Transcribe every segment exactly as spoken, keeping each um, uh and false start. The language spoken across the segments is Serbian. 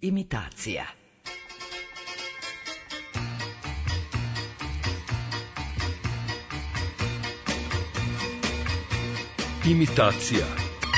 Imitacija. Imitacija.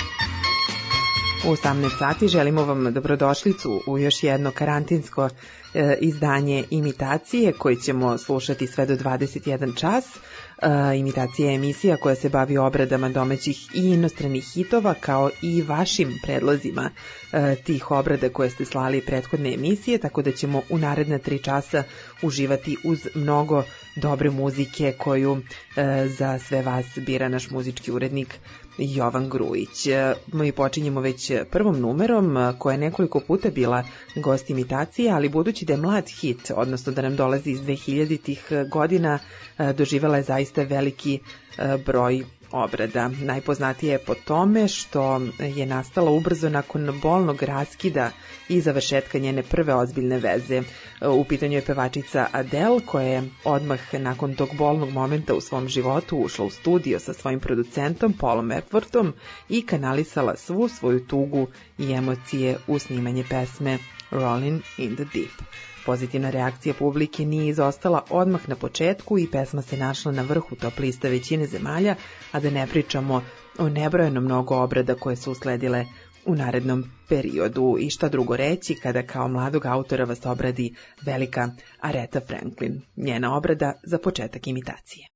U osamnaest sati želimo vam dobrodošlicu u još jedno karantinsko e, izdanje Imitacije koje ćemo slušati sve do dvadeset jedan čas. E, imitacija je emisija koja se bavi obradama domaćih i inostranih hitova kao i vašim predlozima e, tih obrada koje ste slali prethodne emisije, tako da ćemo u naredna tri časa uživati uz mnogo dobre muzike koju e, za sve vas bira naš muzički urednik Jovan Grujić. Mi počinjemo već prvom numerom koja je nekoliko puta bila gost imitacije, ali budući da je mlad hit, odnosno da nam dolazi iz dvehiljaditih godina, doživela je zaista veliki broj obrada. Najpoznatije je po tome što je nastala ubrzo nakon bolnog raskida i završetka njene prve ozbiljne veze. U pitanju je pevačica Adele koja je odmah nakon tog bolnog momenta u svom životu ušla u studio sa svojim producentom Paulom Epworthom i kanalisala svu svoju tugu i emocije u snimanje pesme Rolling in the Deep. Pozitivna reakcija publike nije izostala odmah na početku i pesma se našla na vrhu top lista većine zemalja, a da ne pričamo o nebrojeno mnogo obrada koje su usledile u narednom periodu. I šta drugo reći kada kao mladog autora vas obradi velika Aretha Franklin. Njena obrada za početak imitacije.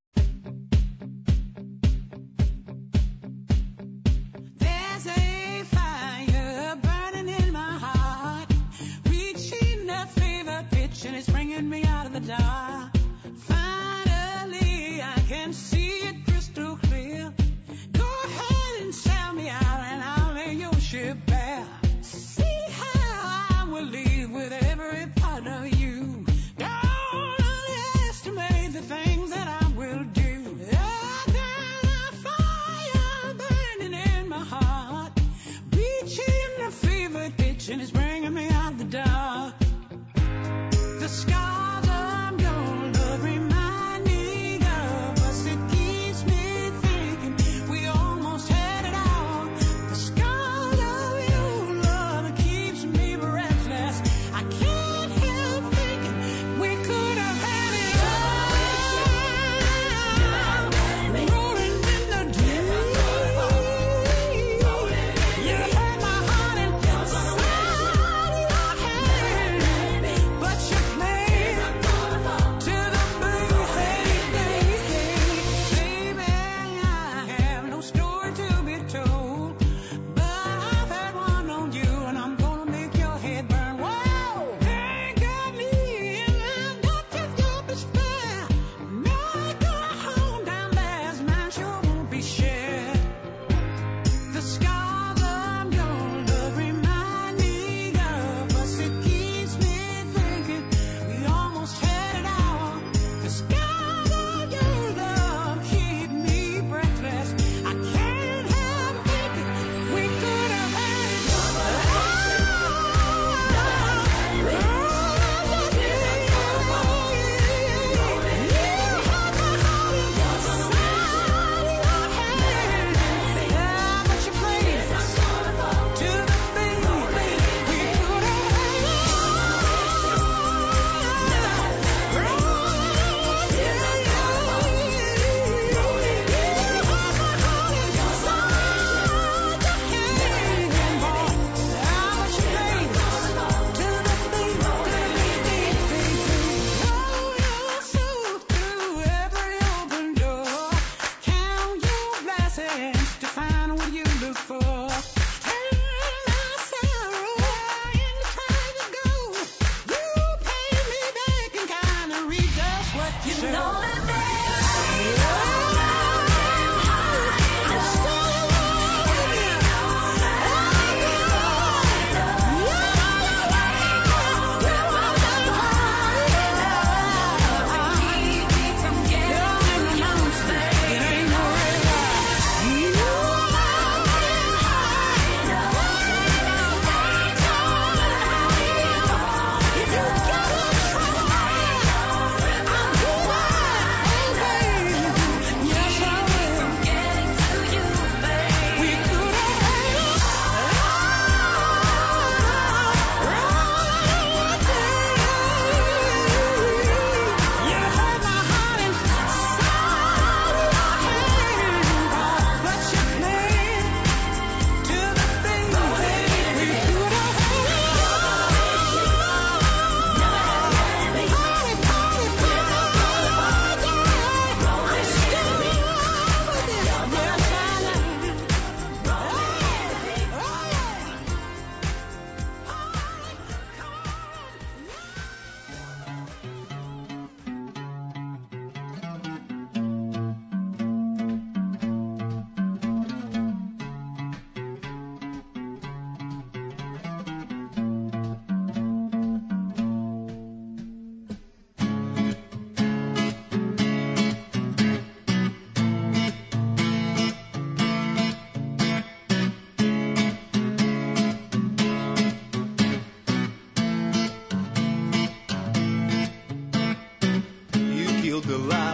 And it's bringing me out of the dark. Finally, I can see it crystal clear. Go ahead and sell me out and I'll lay your ship bare. See how I will leave with every part of you. Don't underestimate the things that I will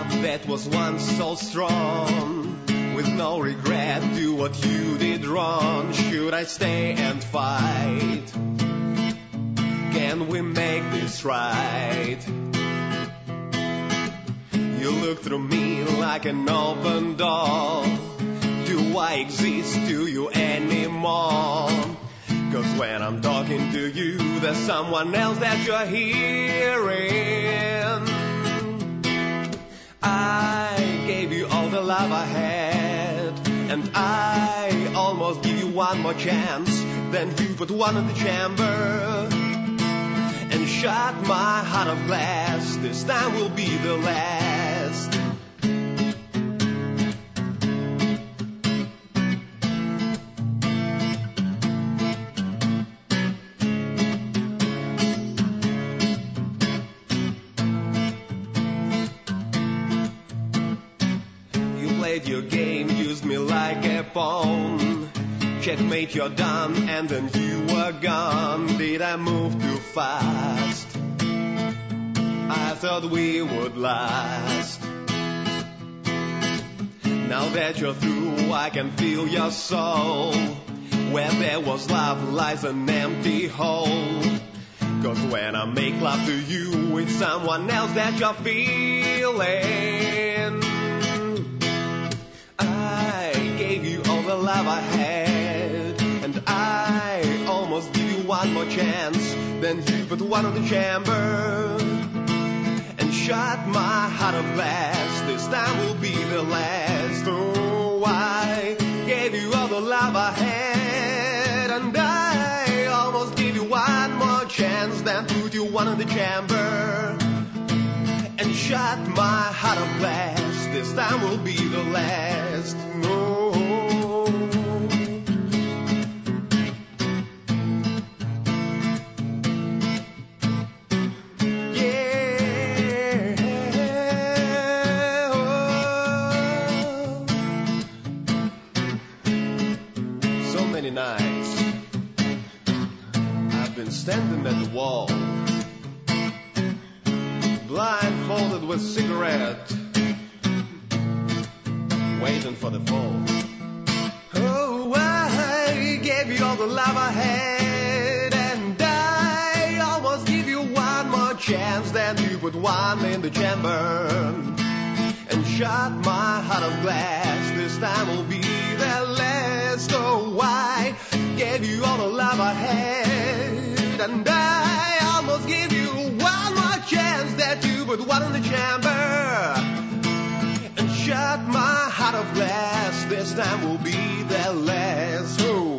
love that was once so strong. With no regret, do what you did wrong. Should I stay and fight? Can we make this right? You look through me like an open door. Do I exist to you anymore? Cause when I'm talking to you, there's someone else that you're hearing. I gave you all the love I had, and I almost give you one more chance. Then you put one in the chamber and shut my heart of glass. This time will be the last. Your game, used me like a pawn. Checkmate, you're done, and then you were gone. Did I move too fast? I thought we would last. Now that you're through, I can feel your soul. Where there was love lies an empty hole. Cause when I make love to you, it's someone else that you're feeling. I gave you all the love I had, and I almost give you one more chance. Then you put one in the chamber and shut my heart of glass. This time will be the last. Oh, I gave you all the love I had, and I almost give you one more chance. Then put you one in the chamber and shut my heart of glass. This time will be the last. No. Yeah. Oh. So many nights I've been standing at the wall, blindfolded with cigarette, waiting for the fall. Oh, I gave you all the love I had, and I almost give you one more chance. Then you put one in the chamber and shut my heart of glass. This time will be the last. Oh, I gave you all the love I had, and I almost give you one more chance. That you put one in the chamber and shut my heart of glass. This time will be the last. Oh.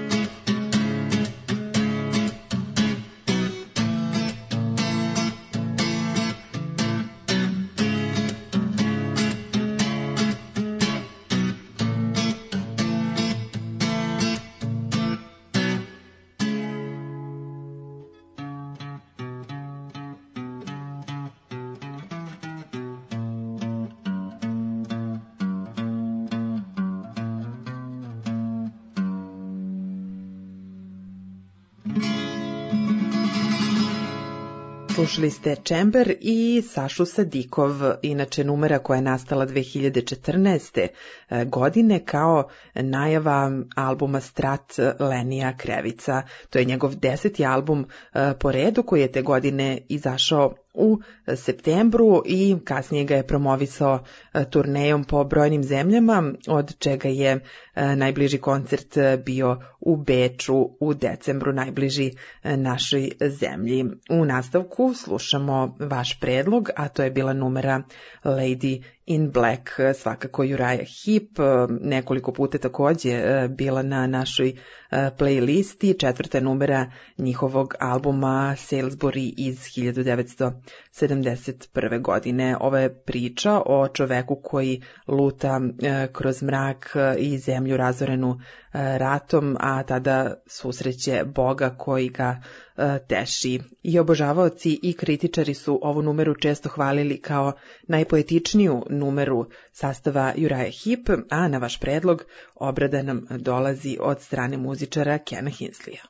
Slušali ste Chamber i Sašu Sadikov, inače numera koja je nastala dve hiljade četrnaeste. godine kao najava albuma Strat Lenija Krevica. To je njegov deseti album po redu koji je te godine izašao u septembru i kasnije ga je promovisao turnejom po brojnim zemljama, od čega je najbliži koncert bio u Beču u decembru, najbliži našoj zemlji. U nastavku slušamo vaš predlog, a to je bila numera Lady in Black, svakako Uriah Heep, nekoliko puta takođe bila na našoj playlisti, četvrta numera njihovog albuma Salisbury iz hiljadu devetsto sedamdeset prve. godine. Ovo je priča o čoveku koji luta kroz mrak i zemlju razorenu ratom, a tada susreće Boga koji ga teši. I obožavaoci i kritičari su ovu numeru često hvalili kao najpoetičniju numeru sastava Uriah Heep, a na vaš predlog obrada nam dolazi od strane muzičara Kena Hinsleya.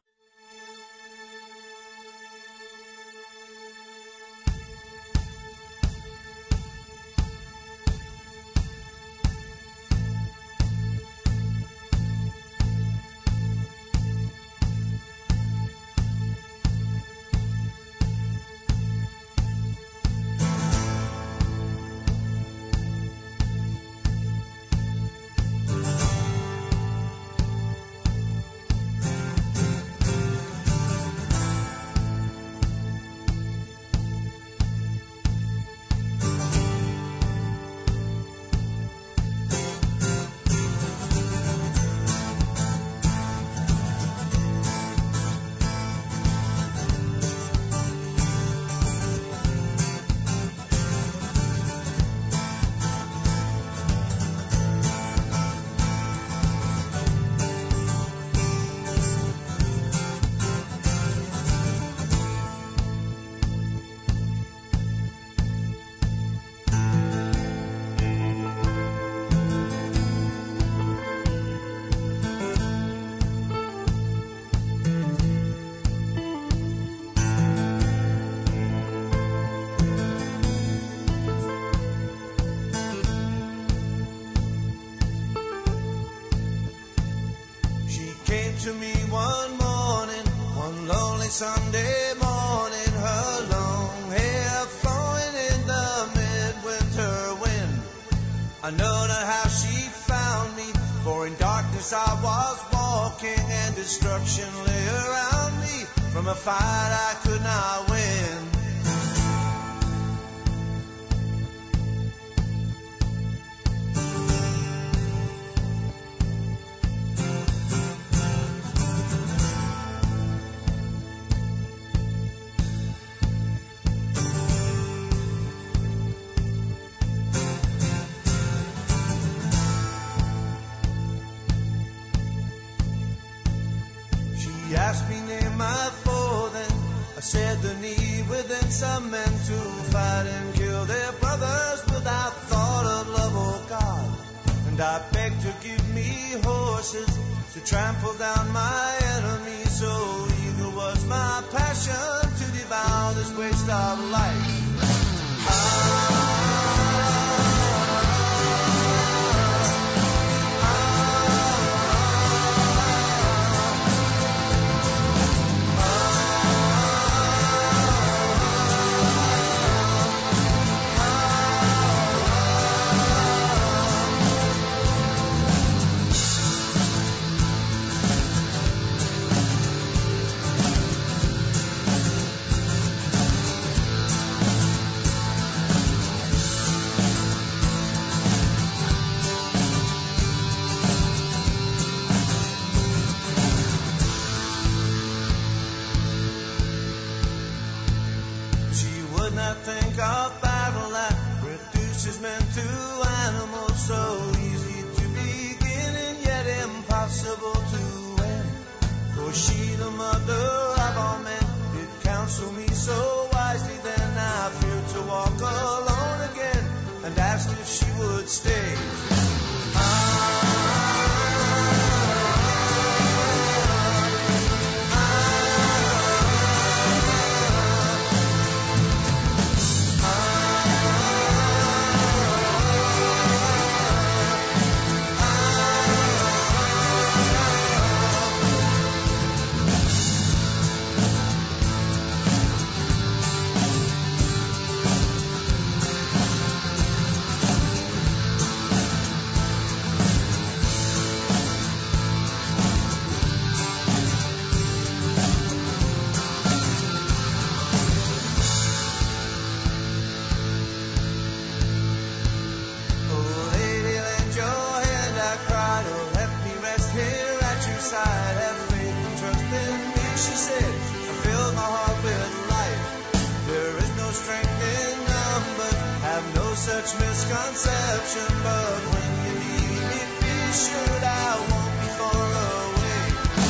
Sunday morning, her long hair flowing in the midwinter wind. I know not how she found me, for in darkness I was walking, and destruction lay around me from a fight I could not win. She asked me name my foe, then I said the need within some men to fight and kill their brothers without thought of love or God. And I begged to give me horses to trample down my enemies, so eager was my passion to devour this waste of life. Ah, think of battle that reduces men to animals, so easy to begin and yet impossible to end. For she, the mother of all men, did counsel me so wisely, then I feared to walk alone again, and asked if she would stay. Ah, misconception, but when you need me, be sure I won't be far away.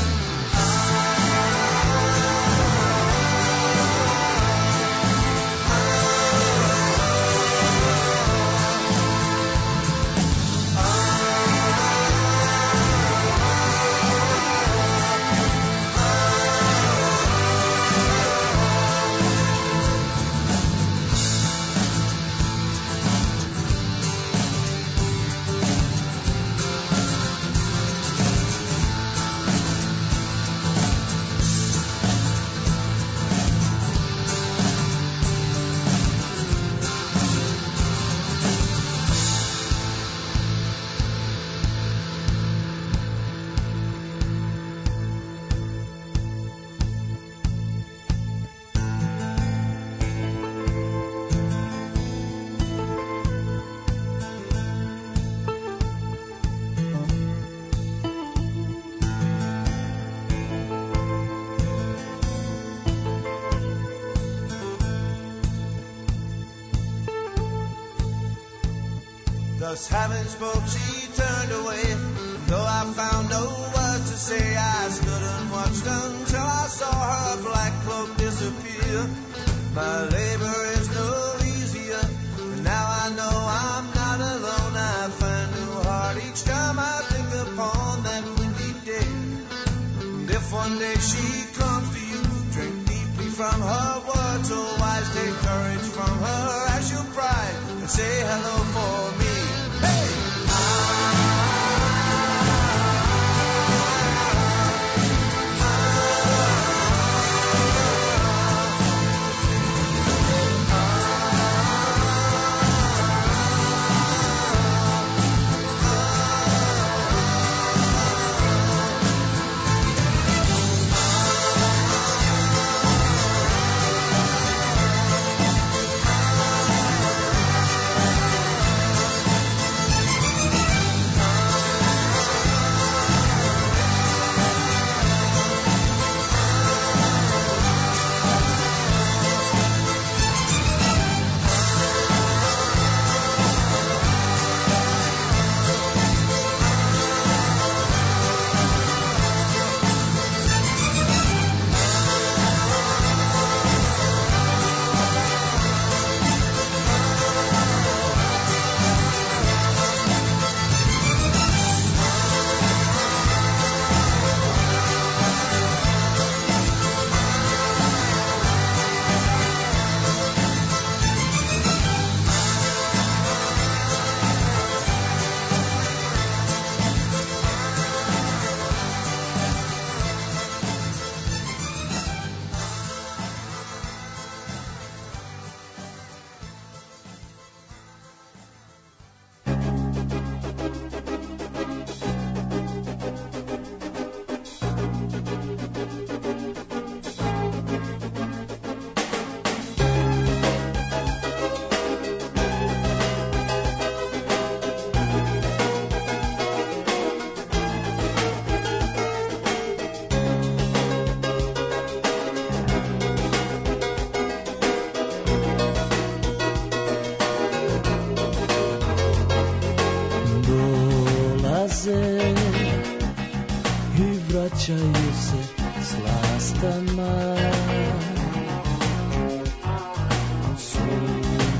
Thus having spoke, she turned away. Though I found no words to say, I stood and watched until I saw her black cloak disappear. My labor is no easier, and now I know I'm not alone. I find new heart each time I think upon that windy day. And if one day she comes to you, drink deeply from her words, oh wise, take courage from her as you pride, and say hello for me. Ah,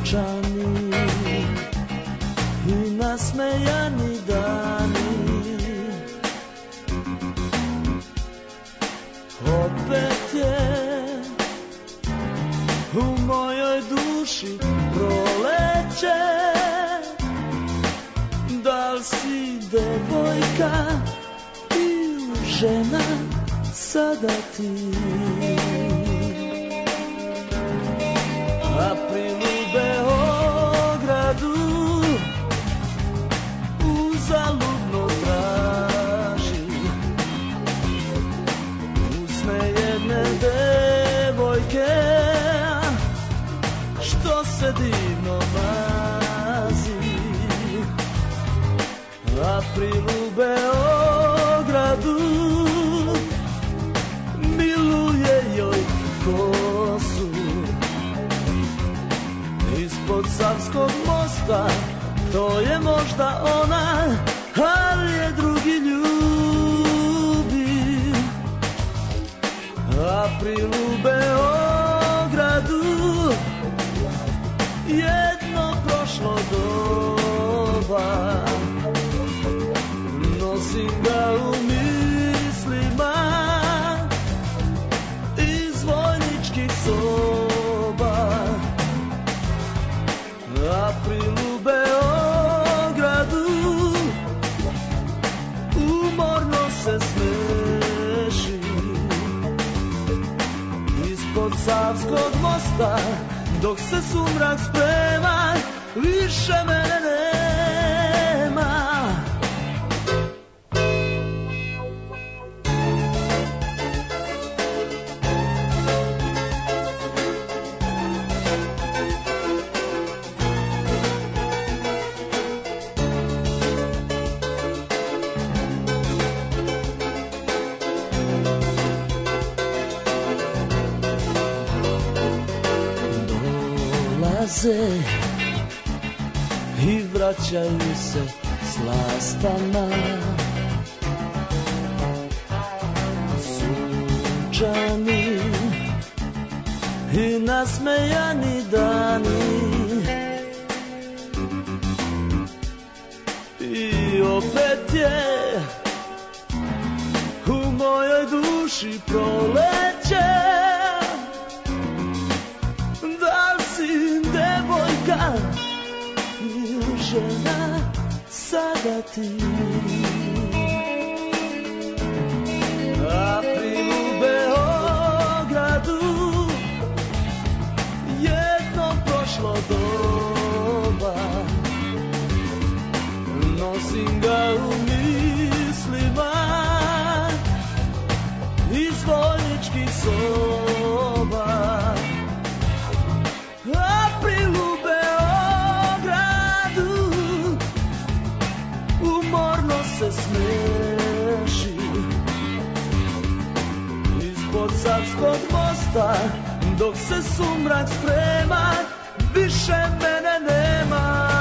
sunčani i nasmejani dani. Opet je u mojoj duši proleće. Da li si devojka ili žena sada ti? April u Beogradu uzaludno traži usne jedne devojke što se divno mazi. April u Beogradu miluje joj kosu. Ispod Savskog mosta to je možda ona, ali je drugi ljubi. April u Beogradu jedno prošlo doba. Nosim ga u mislima iz vojničkih soba. April u Beogradu umorno se smeši. Ispod Savskog mosta dok se sumrak sprema, više mene nema. I vraćaju se slastama sunčani i nasmejani dani. I opet je u mojoj duši proleće. Devojka ili žena sada ti? April u Beogradu jedno prošlo doba. Nosim ga u mislima iz vojničkih soba. April u Beogradu umorno se smeši. Ispod Savskog mosta dok se sumrak sprema, više mene nema.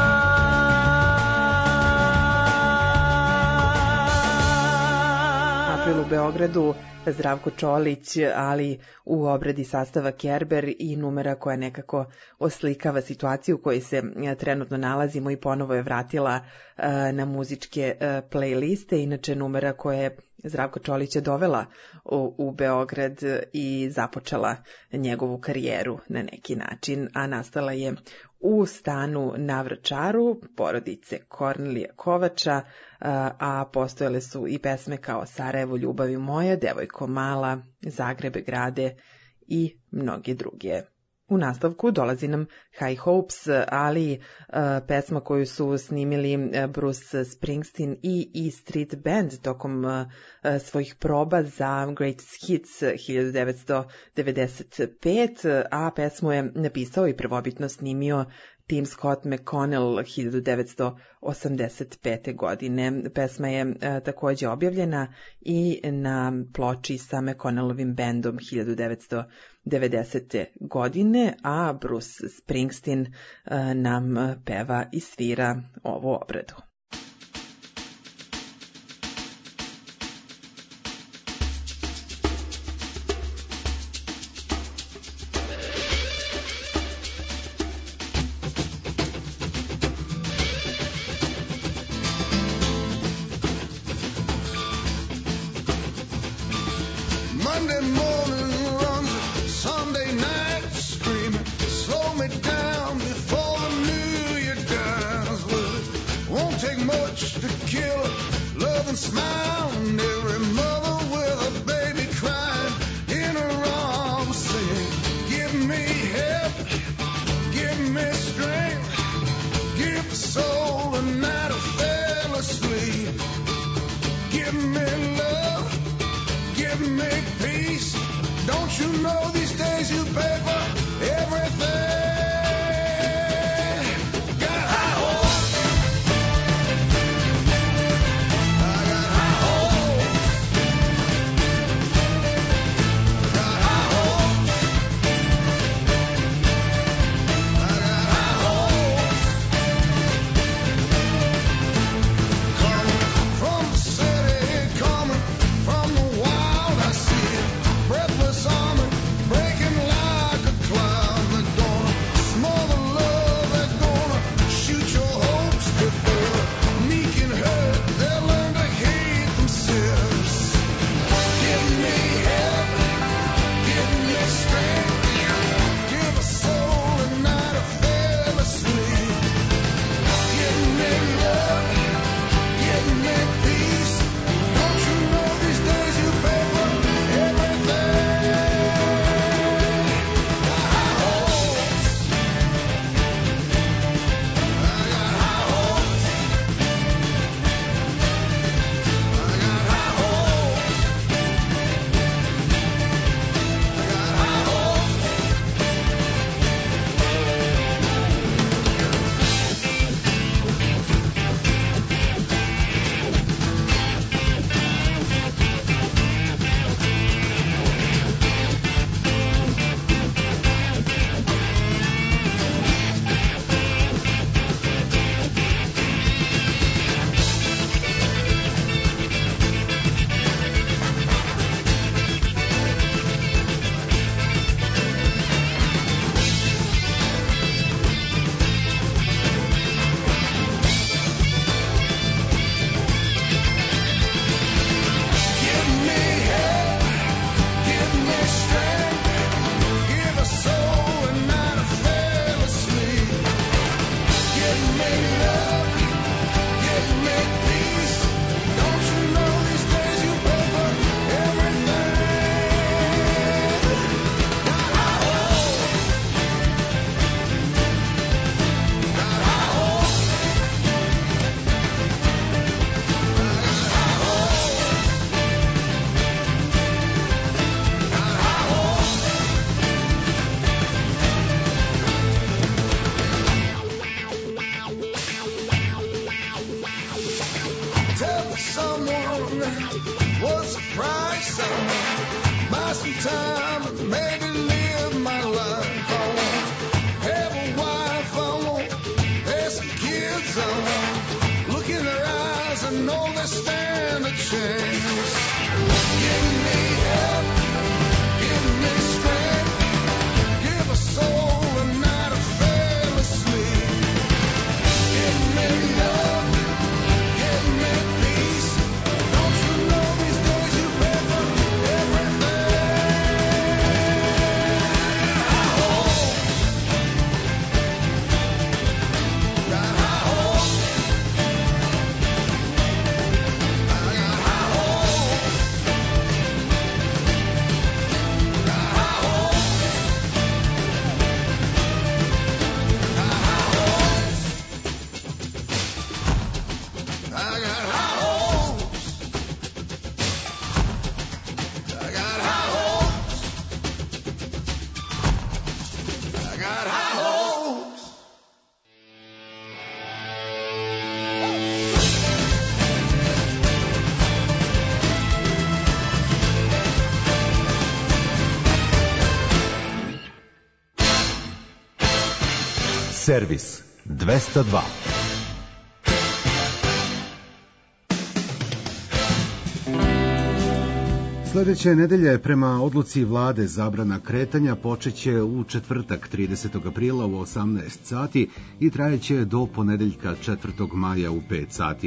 April u Beogradu, Zdravko Čolić, ali u obradi sastava Kerber i numera koja nekako oslikava situaciju u kojoj se trenutno nalazimo i ponovo je vratila na muzičke playliste. Inače numera koja je Zdravko Čolića dovela u, u Beograd i započela njegovu karijeru na neki način, a nastala je u stanu na Vračaru porodice Kornelija Kovača, a postojale su i pesme kao Sarajevo, ljubavi moja, Devojko mala, Zagrebe grade i mnoge druge. U nastavku dolazi nam High Hopes, ali uh, pesma koju su snimili Bruce Springsteen i E Street Band tokom uh, svojih proba za Greatest Hits hiljadu devetsto devedeset pete, a pesmu je napisao i prvobitno snimio Tim Scott McConnell hiljadu devetsto osamdeset pete. godine. Pesma je e, takođe objavljena i na ploči sa McConnellovim bendom hiljadu devetsto devedesete. godine, a Bruce Springsteen e, nam peva i svira ovu obradu. smile, and every mother with a baby crying in her arms singing, give me help, give me strength, give the soul a night I fell asleep, give me love, give me peace. Don't you know these days you pay for everything? Servis dvesta dva. Sledeće nedelje prema odluci vlade zabrana kretanja počeće u četvrtak tridesetog aprila u osamnaest sati i trajeće do ponedeljka četvrtog maja u pet sati.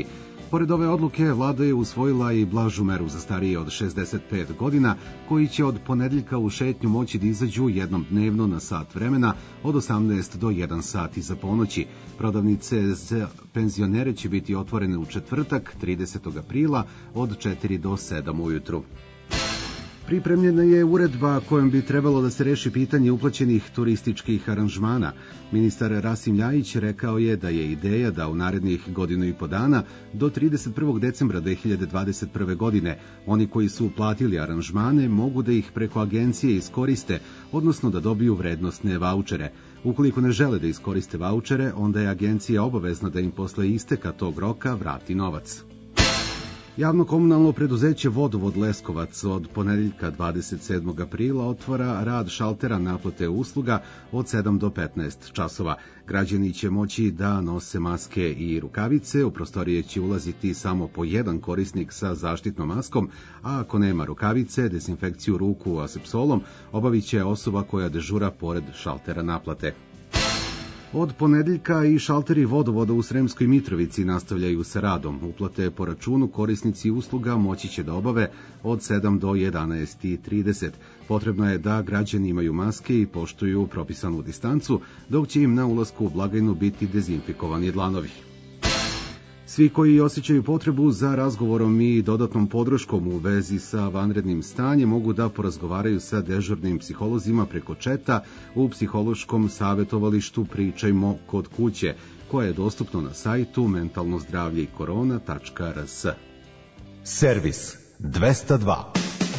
Pored ove odluke, vlada je usvojila i blažu meru za starije od šezdeset pet godina, koji će od ponedeljka u šetnju moći da izađu jednom dnevno na sat vremena od osamnaest do jedan sat iza ponoći. Prodavnice za penzionere će biti otvorene u četvrtak, tridesetog aprila, od četiri do sedam ujutru. Pripremljena je uredba kojom bi trebalo da se reši pitanje uplaćenih turističkih aranžmana. Ministar Rasim Ljajić rekao je da je ideja da u narednih godinu i po dana do trideset prvog decembra dve hiljade dvadeset prve. godine oni koji su platili aranžmane mogu da ih preko agencije iskoriste, odnosno da dobiju vrednosne vaučere. Ukoliko ne žele da iskoriste vaučere, onda je agencija obavezna da im posle isteka tog roka vrati novac. Javno komunalno preduzeće Vodovod Leskovac od ponedeljka dvadeset sedmog aprila otvara rad šaltera naplate usluga od sedam do petnaest časova. Građani će moći da nose maske i rukavice, u prostorije će ulaziti samo po jedan korisnik sa zaštitnom maskom, a ako nema rukavice, dezinfekciju ruku asepsolom obavit će osoba koja dežura pored šaltera naplate. Od ponedeljka i šalteri vodovoda u Sremskoj Mitrovici nastavljaju sa radom. Uplate po računu korisnici usluga moći će da obave od sedam do jedanaest trideset. Potrebno je da građani imaju maske i poštuju propisanu distancu, dok će im na ulasku u blagajnu biti dezinfikovani dlanovi. Svi koji osjećaju potrebu za razgovorom i dodatnom podrškom u vezi sa vanrednim stanjem mogu da porazgovaraju sa dežurnim psiholozima preko četa u psihološkom savjetovalištu Pričajmo kod kuće, koje je dostupno na sajtu mentalno zdravlje i korona tačka r s. Servis dvesta dva.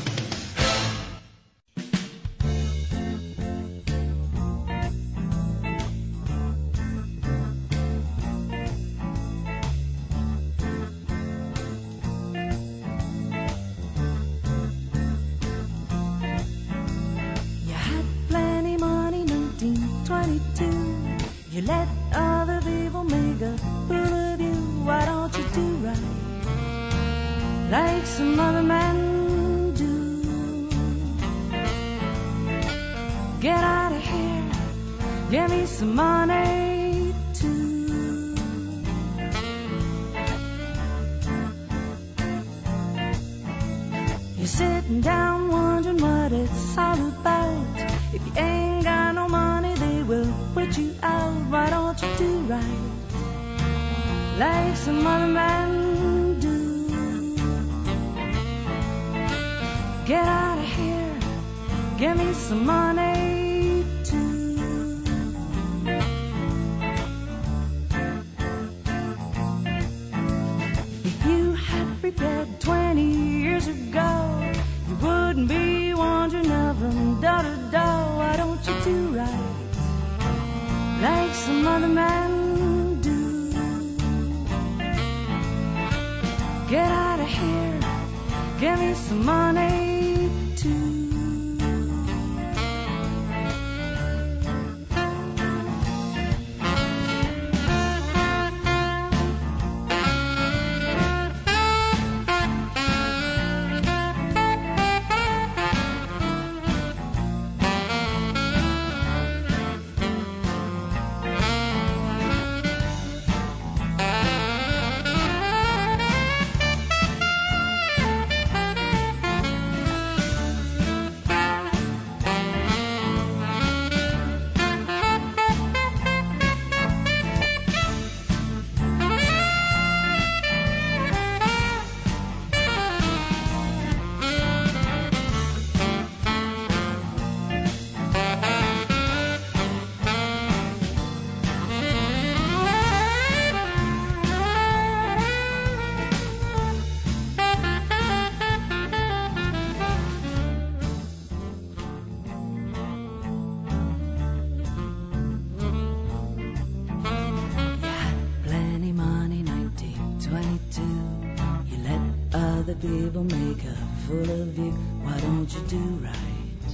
People make a fool of you. Why don't you do right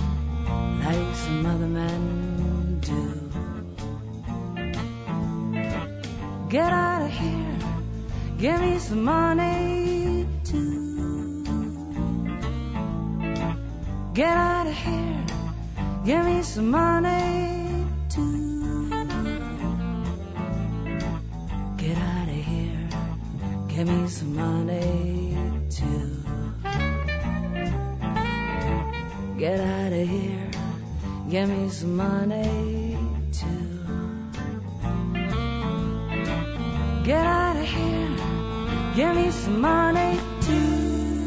like some other men do? Get out of here, give me some money too. Get out of here, give me some money too. Get out of here, give me some money too. Get out of here, give me some money too. Get out of here, give me some money too.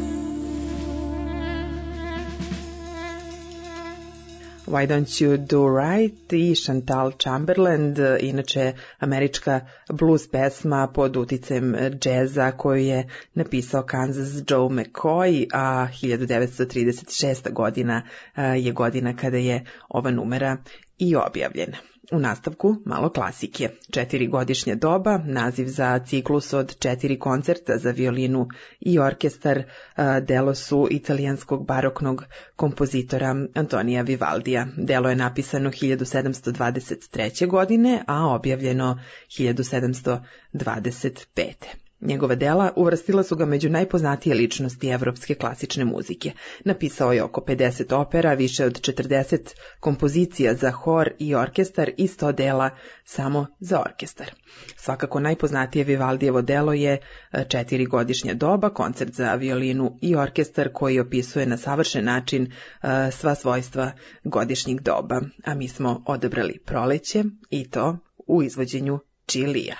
Why Don't You Do Right i Chantal Chamberlain, inače američka blues pesma pod uticajem džeza koju je napisao Kansas Joe McCoy, a hiljadu devetsto trideset šesta godina je godina kada je ova numera i objavljena. U nastavku malo klasike. Četiri godišnja doba, naziv za ciklus od četiri koncerta za violinu i orkestar, delo su italijanskog baroknog kompozitora Antonija Vivaldija. Delo je napisano hiljadu sedamsto dvadeset treće. godine, a objavljeno hiljadu sedamsto dvadeset pete. Njegova dela uvrstila su ga među najpoznatije ličnosti evropske klasične muzike. Napisao je oko pedeset opera, više od četrdeset kompozicija za hor i orkestar i sto dela samo za orkestar. Svakako najpoznatije Vivaldijevo delo je Četiri godišnja doba, koncert za violinu i orkestar koji opisuje na savršen način sva svojstva godišnjih doba. A mi smo odabrali Proleće i to u izvođenju Čilija.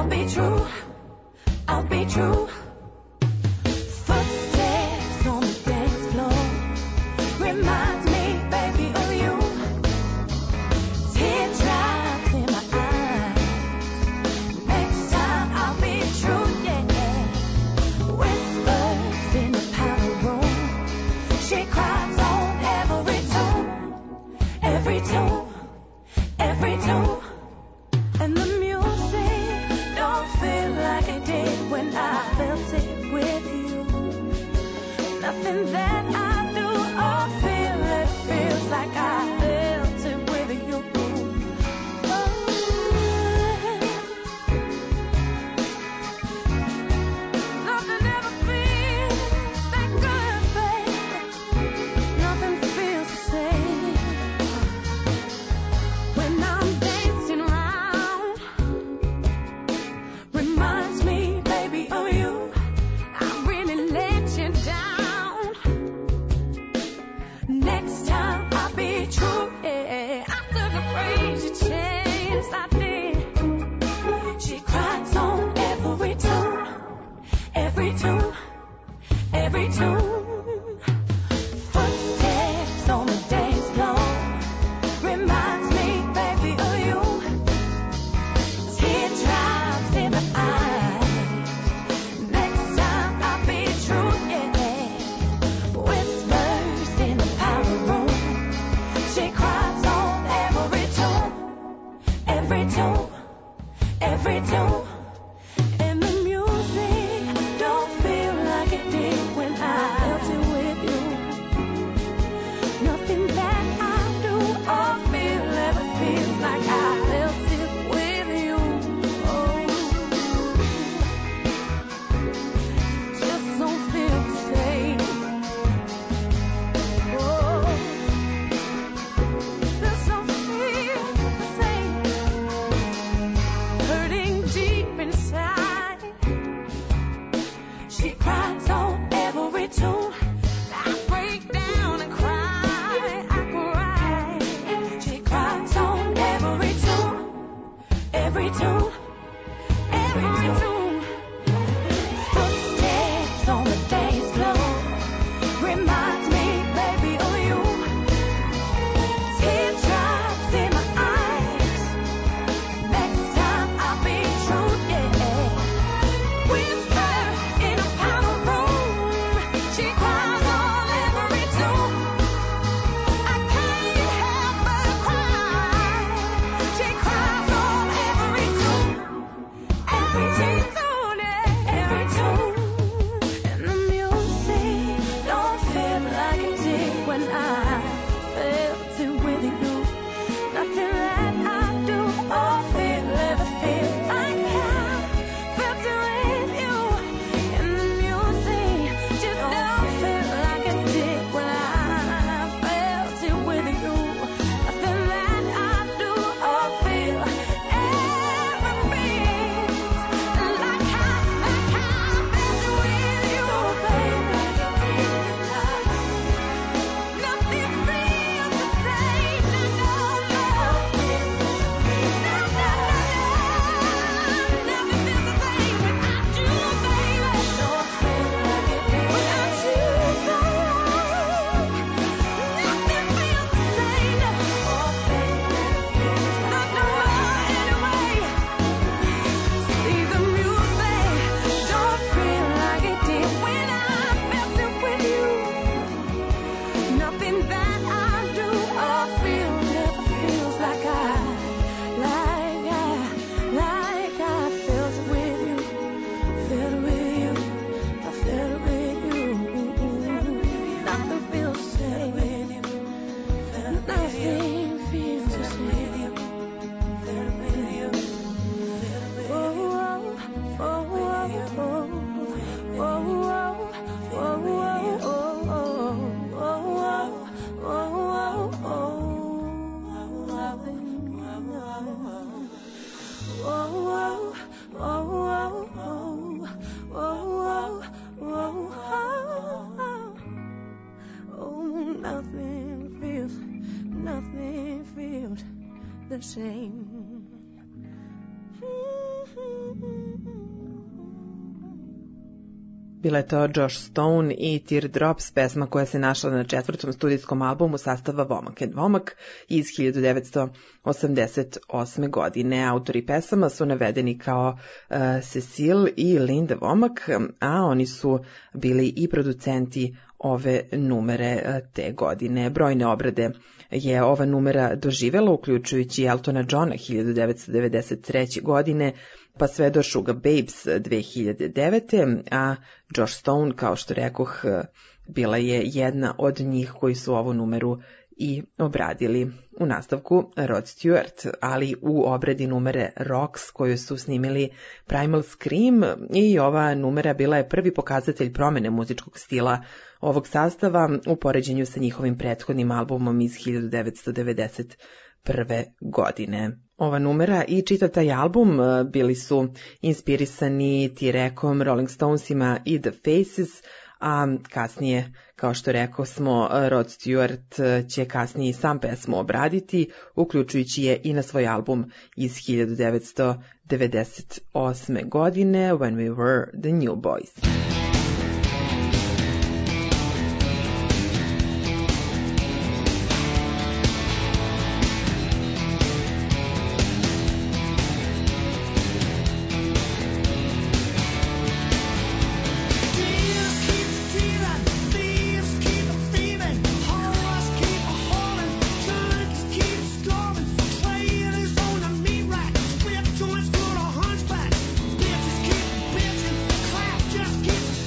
I'll be true, I'll be true. Footsteps on the dance floor reminds me, baby, of you. Teardrops in my eyes. Next time I'll be true, yeah. Whispers in the powder room. She cries on every tune, every tune, every tune. And the music don't feel like it did when I felt it with you. Nothing that I do or feel, it feels like I felt it with you. Oh. Nothing ever feels that good, babe. Nothing feels the same when I'm dancing around. Reminds me, baby, of you. I really let you down. Next time I'll be true, yeah. I took a crazy chance, I did. She cries on every tune, every tune, every tune. Footsteps on the dance floor reminds me, baby, of you. Teardrops in my eyes. Next time I'll be true, yeah. Whispers in the powder room. She cries on every tune, every tune, every tune. And the music don't feel like it did when I felt it with you. Nothing that I do or feel ever feels like I felt it with you. Oh, just don't feel the same. Oh, just don't feel the same. Hurting deep inside. She cries on every tune. I break down and cry, I cry. She cries on every tune, every tune, every tune. Footsteps on the dance floor reminds me, baby, of you. Teardrops in my eyes. Next time I'll be true, yeah. Whisper in a powder room. She cries on every tune. I can't help but cry. She cries on every tune, every tune, every tune. And the music don't feel like it did when I felt it with you. Nothing that I do or feel ever feel like I felt it with you. And the music just don't feel like it did when I felt it with you. Nothing that I do or feel ever feels like I, like I felt it with you, baby. Nothing feels the same, no, no, no. Nothing feels the same without you, baby. Don't feel like it did without you, baby. Nothing feels the same, no, not no more anyway. See, the music don't feel like it did when I felt it with you. Nothing that I do or feel never feels like I, like I, like I felt it with you, felt it with you, I felt it with you. Nothing feels the same with you, nothing feels the same. Oh, oh, oh, oh, oh, oh, oh, nothing feels, nothing feels the same. Bila je to Josh Stone i Teardrops, pesma koja se našla na četvrtom studijskom albumu sastava Womack and Womack iz hiljadu devetsto osamdeset osme. godine. Autori pesama su navedeni kao uh, Cecil i Linda Womack, a oni su bili i producenti ove numere uh, te godine. Brojne obrade je ova numera doživela, uključujući Eltona Johna hiljadu devetsto devedeset treće. godine, pa sve do Sugar Babes dve hiljade devete. a Josh Stone, kao što rekoh, bila je jedna od njih koji su ovu numeru i obradili. U nastavku Rod Stewart, ali u obradi numere Rocks koju su snimili Primal Scream, i ova numera bila je prvi pokazatelj promene muzičkog stila ovog sastava u poređenju sa njihovim prethodnim albumom iz hiljadu devetsto devedeset prve. godine. Ova numera i čitav taj album bili su inspirisani T-Recom, Rolling Stonesima i The Faces, a kasnije, kao što rekao smo, Rod Stewart će kasnije i sam pesmu obraditi, uključujući je i na svoj album iz hiljadu devetsto devedeset osme. godine When We Were the New Boys. Just keep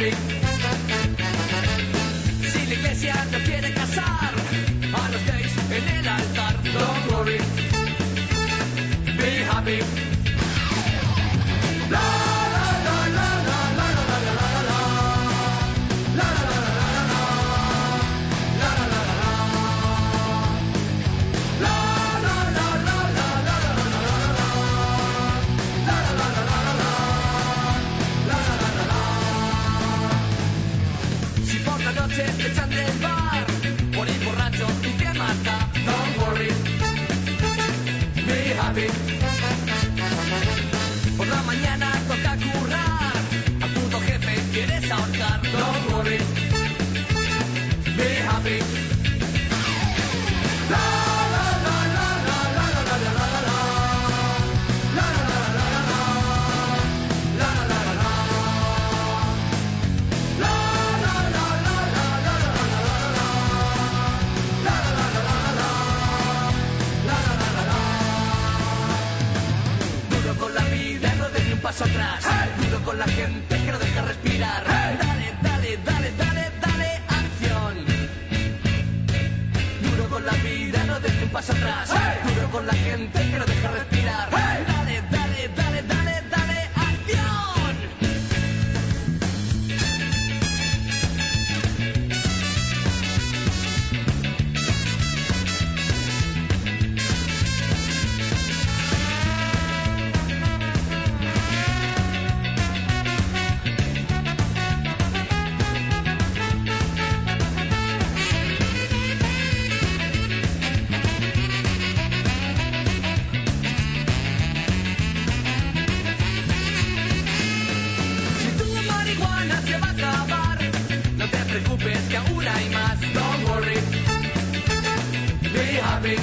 happy. Si la iglesia no quiere casar a los gays en el altar, don't worry, be happy. La la la la la la la la la la la la la la la la la la te echan del bar por ir borracho y te mata. Don't worry, be happy. Por la mañana toca currar, al puto jefe quieres ahorcar. Don't worry, be happy. La la la la la la la la la la la la la la la la la la la. Paso atrás, hey. Duro con la gente que no deja respirar. Hey. Dale, dale, dale, dale, dale, acción. Duro con la vida, no dejes un paso atrás. Hey. Duro con la gente que no deja respirar. Hey. Dale, dale, dale, dale, dale, acción. Que aún hay más, don't worry, be happy.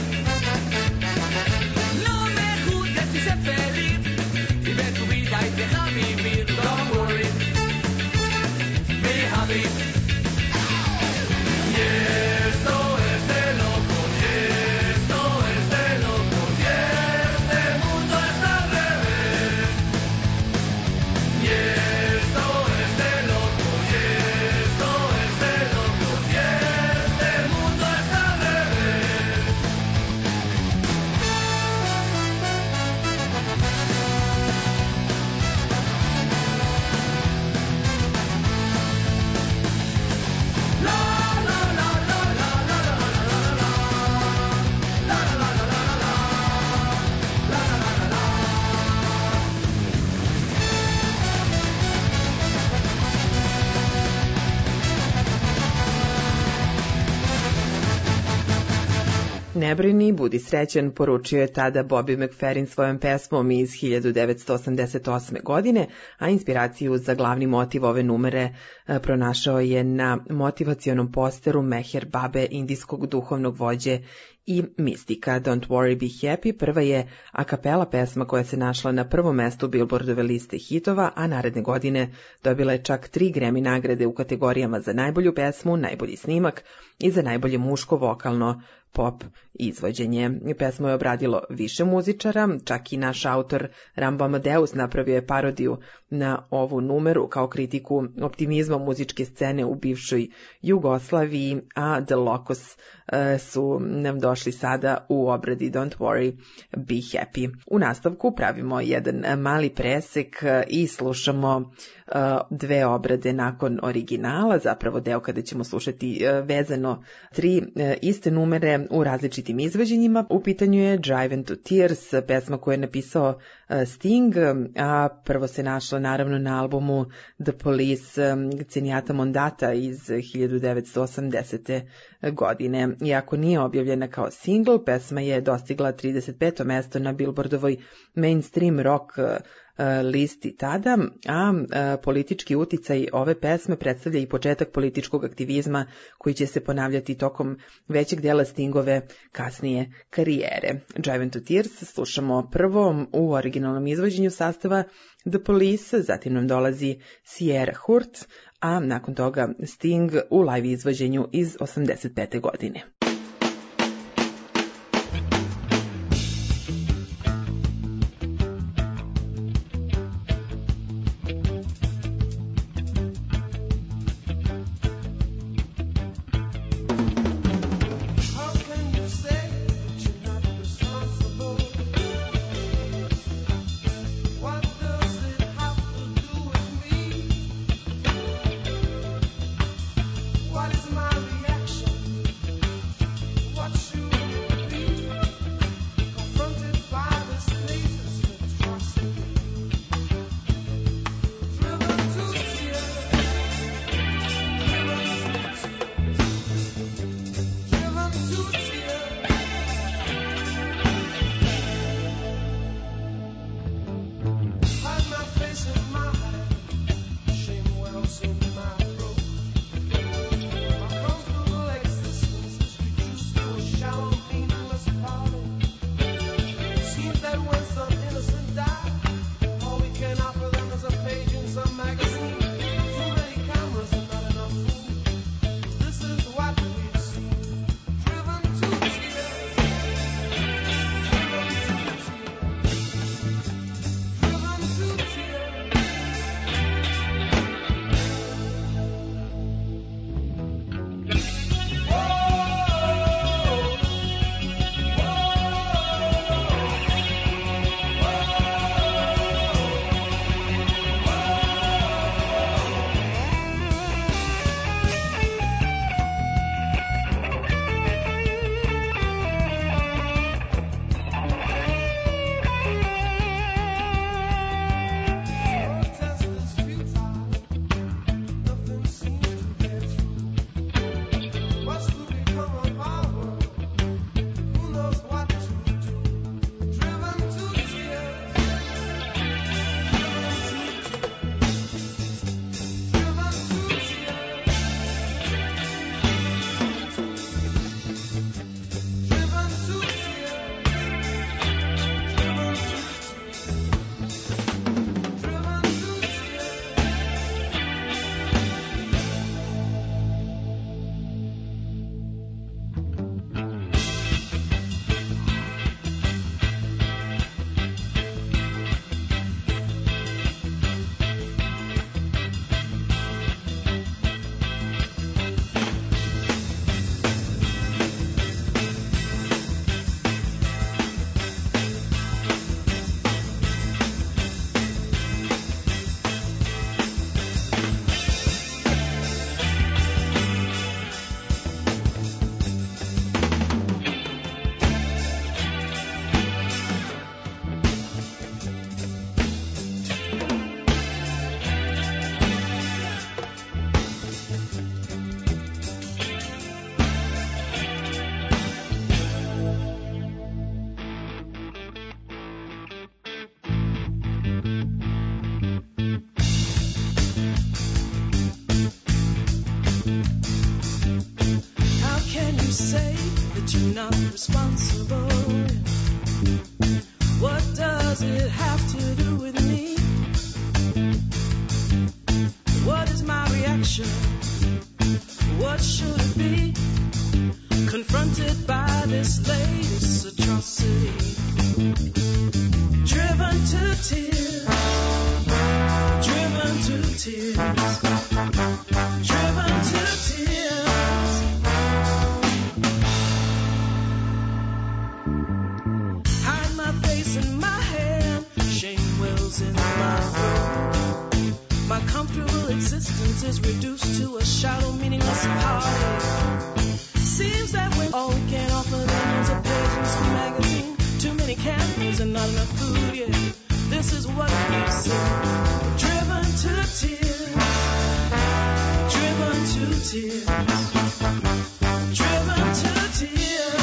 No me juzgues y sé feliz, vive tu vida y deja vivir, don't worry, be happy. Y esto es de locos, y esto es de locos, y este mundo está al revés. Y esto es de locos, y esto es de locos, y este mundo está al revés. La la la la la la la la la la la la la la la. Ne brini, budi srećan, poručio je tada Bobby McFerrin svojom pesmom iz hiljadu devetsto osamdeset osme. godine, a inspiraciju za glavni motiv ove numere e, pronašao je na motivacionom posteru Meher Babe, indijskog duhovnog vođe i mistika. Don't Worry, Be Happy prva je a kapela pesma koja se našla na prvom mestu Billboardove liste hitova, a naredne godine dobila je čak tri Grammy nagrade u kategorijama za najbolju pesmu, najbolji snimak i za najbolje muško vokalno pop izvođenje. Pesmu je obradilo više muzičara, čak i naš autor Rambo Amadeus napravio je parodiju na ovu numeru kao kritiku optimizma muzičke scene u bivšoj Jugoslaviji, a The Locos uh, su nam došli sada u obradi Don't Worry, Be Happy. U nastavku pravimo jedan mali presek i slušamo uh, dve obrade nakon originala, zapravo deo kada ćemo slušati uh, vezano tri uh, iste numere u različitim izvođenjima. U pitanju je Driven to Tears, pesma koju je napisao uh, Sting, a prvo se našla naravno na albumu The Police um, Zenyatta Mondata iz hiljadu devetsto osamdesete. godine. Iako nije objavljena kao single, pesma je dostigla trideset peto mesto na Billboardovoj mainstream rock listi tada, a politički uticaj ove pesme predstavlja i početak političkog aktivizma koji će se ponavljati tokom većeg dela Stingove kasnije karijere. Driven to Tears slušamo prvo u originalnom izvođenju sastava The Police, zatim nam dolazi Sierra Hurt, a nakon toga Sting u live izvođenju iz osamdeset pete. godine. not responsible. What does it have to do with me? What is my reaction? What should it be? Confronted by this latest atrocity, driven to tears, driven to tears, driven to tears. Hide my face in my hand, shame wells in my throat. My comfortable existence is reduced to a shallow, meaningless party. Seems that we're all we can offer them is a page in some magazine. Too many candles and not enough food, yeah. This is what we see. Driven to tears, driven to tears, driven to tears.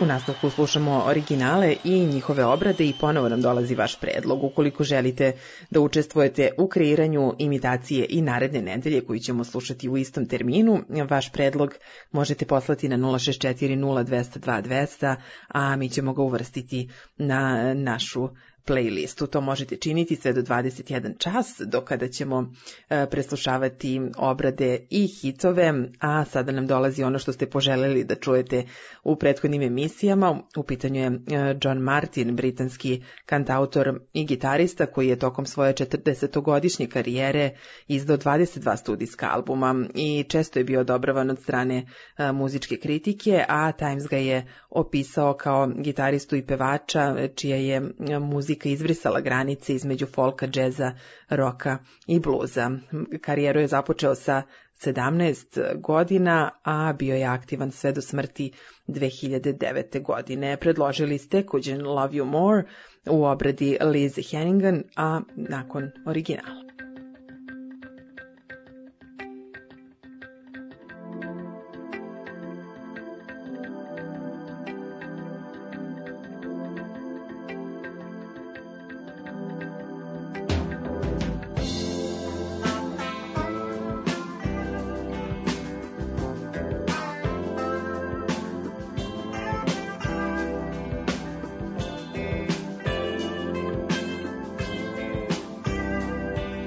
U nastavku slušamo originale i njihove obrade i ponovo nam dolazi vaš predlog. Ukoliko želite da učestvujete u kreiranju imitacije i naredne nedelje koju ćemo slušati u istom terminu, vaš predlog možete poslati na nula šest četiri nula dva zero dva dva zero zero, a mi ćemo ga uvrstiti na našu playlistu. To možete činiti sve do dvadeset jedan čas, do kada ćemo e, preslušavati obrade i hitove, a sada nam dolazi ono što ste poželjeli da čujete u prethodnim emisijama. U pitanju je e, John Martin, britanski kantautor i gitarista koji je tokom svoje četrdesetogodišnje karijere izdao dvadeset dva studijska albuma i često je bio odobravan od strane e, muzičke kritike, a Times ga je opisao kao gitaristu i pevača čija je e, muzika izbrisala granice između folka, džeza, roka i bluza. Karijeru je započeo sa sedamnaest godina, a bio je aktivan sve do smrti dve hiljade devete. godine. Predložili ste Could You Love You More u obradi Liz Hennigan, a nakon originala. Thank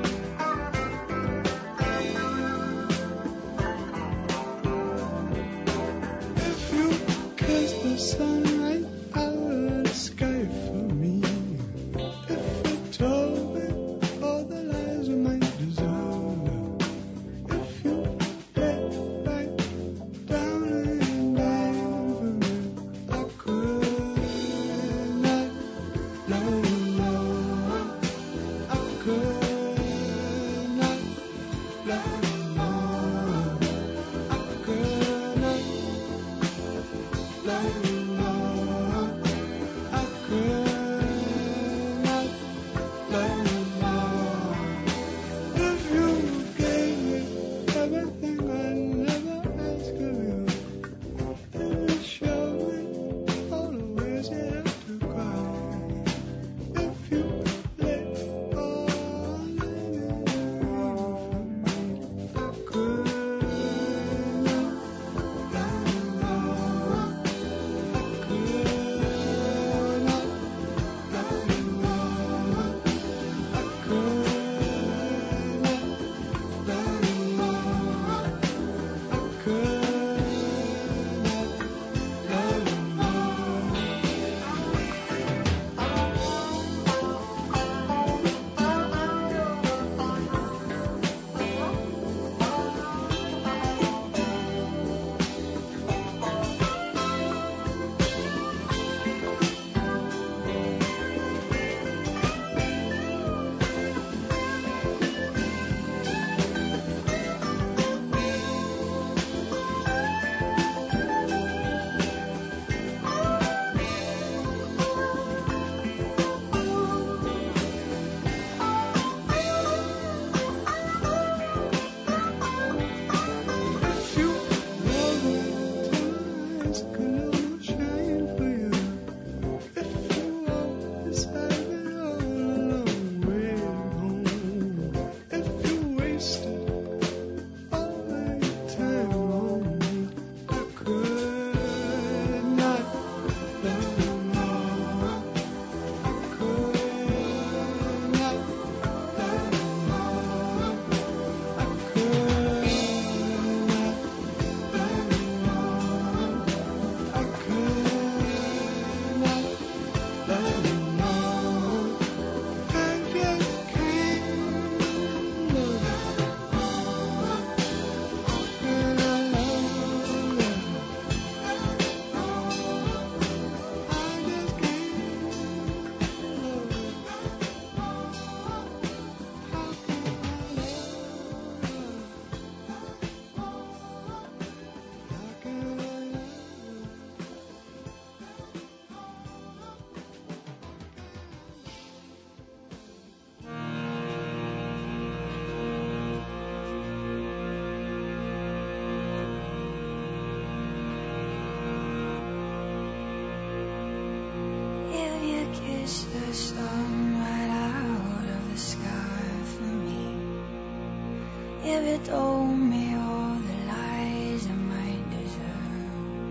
if you told me all the lies I might deserve,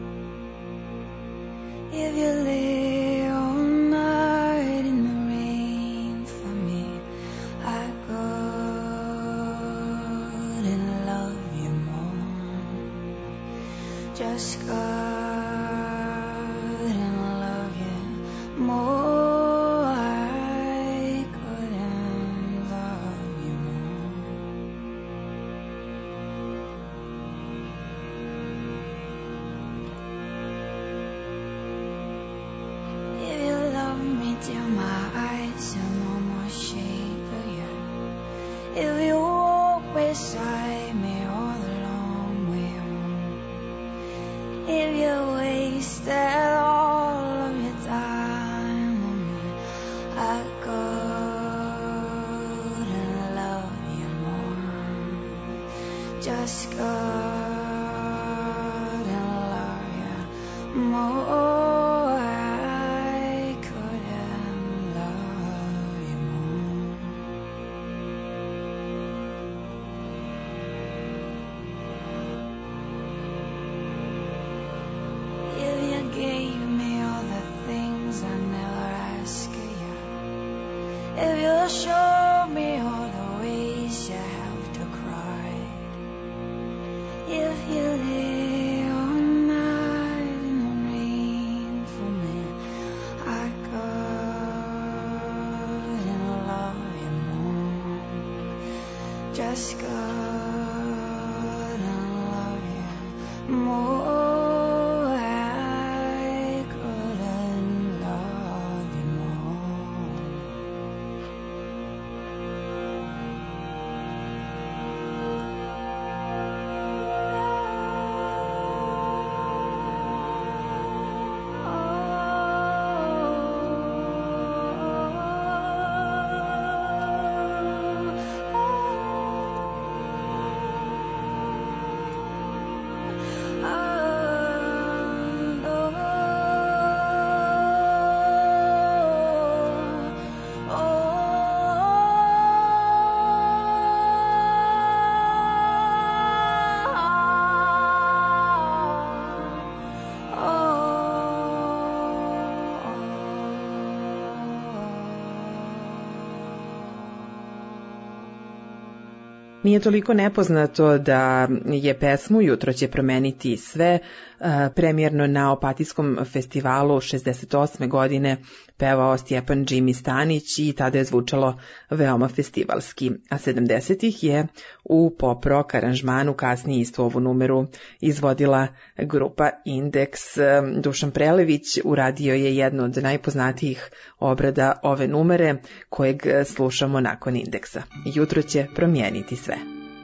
if you lay all night in the rain for me, I couldn't love you more, just couldn't love you more. Till my eyes are no more shape of you, if you walk beside me all the long way home, if you wasted all of your time on me, I couldn't love you more, just couldn't love you more. Show me all the ways you have to cry, if you lay all night in the rain for me, I couldn't love you more, just couldn't love you more. Nije toliko nepoznato da je pesmu Jutro će promeniti sve premijerno na Opatijskom festivalu šezdeset osme godine pevao Stjepan Džimi Stanić i tada je zvučalo veoma festivalski, a sedamdesetih je u pop rock aranžmanu kasnije istu ovu numeru izvodila grupa Indeks. Dušan Prelević uradio je jedno od najpoznatijih obrada ove numere kojeg slušamo nakon Indeksa. Jutro će promijeniti sve.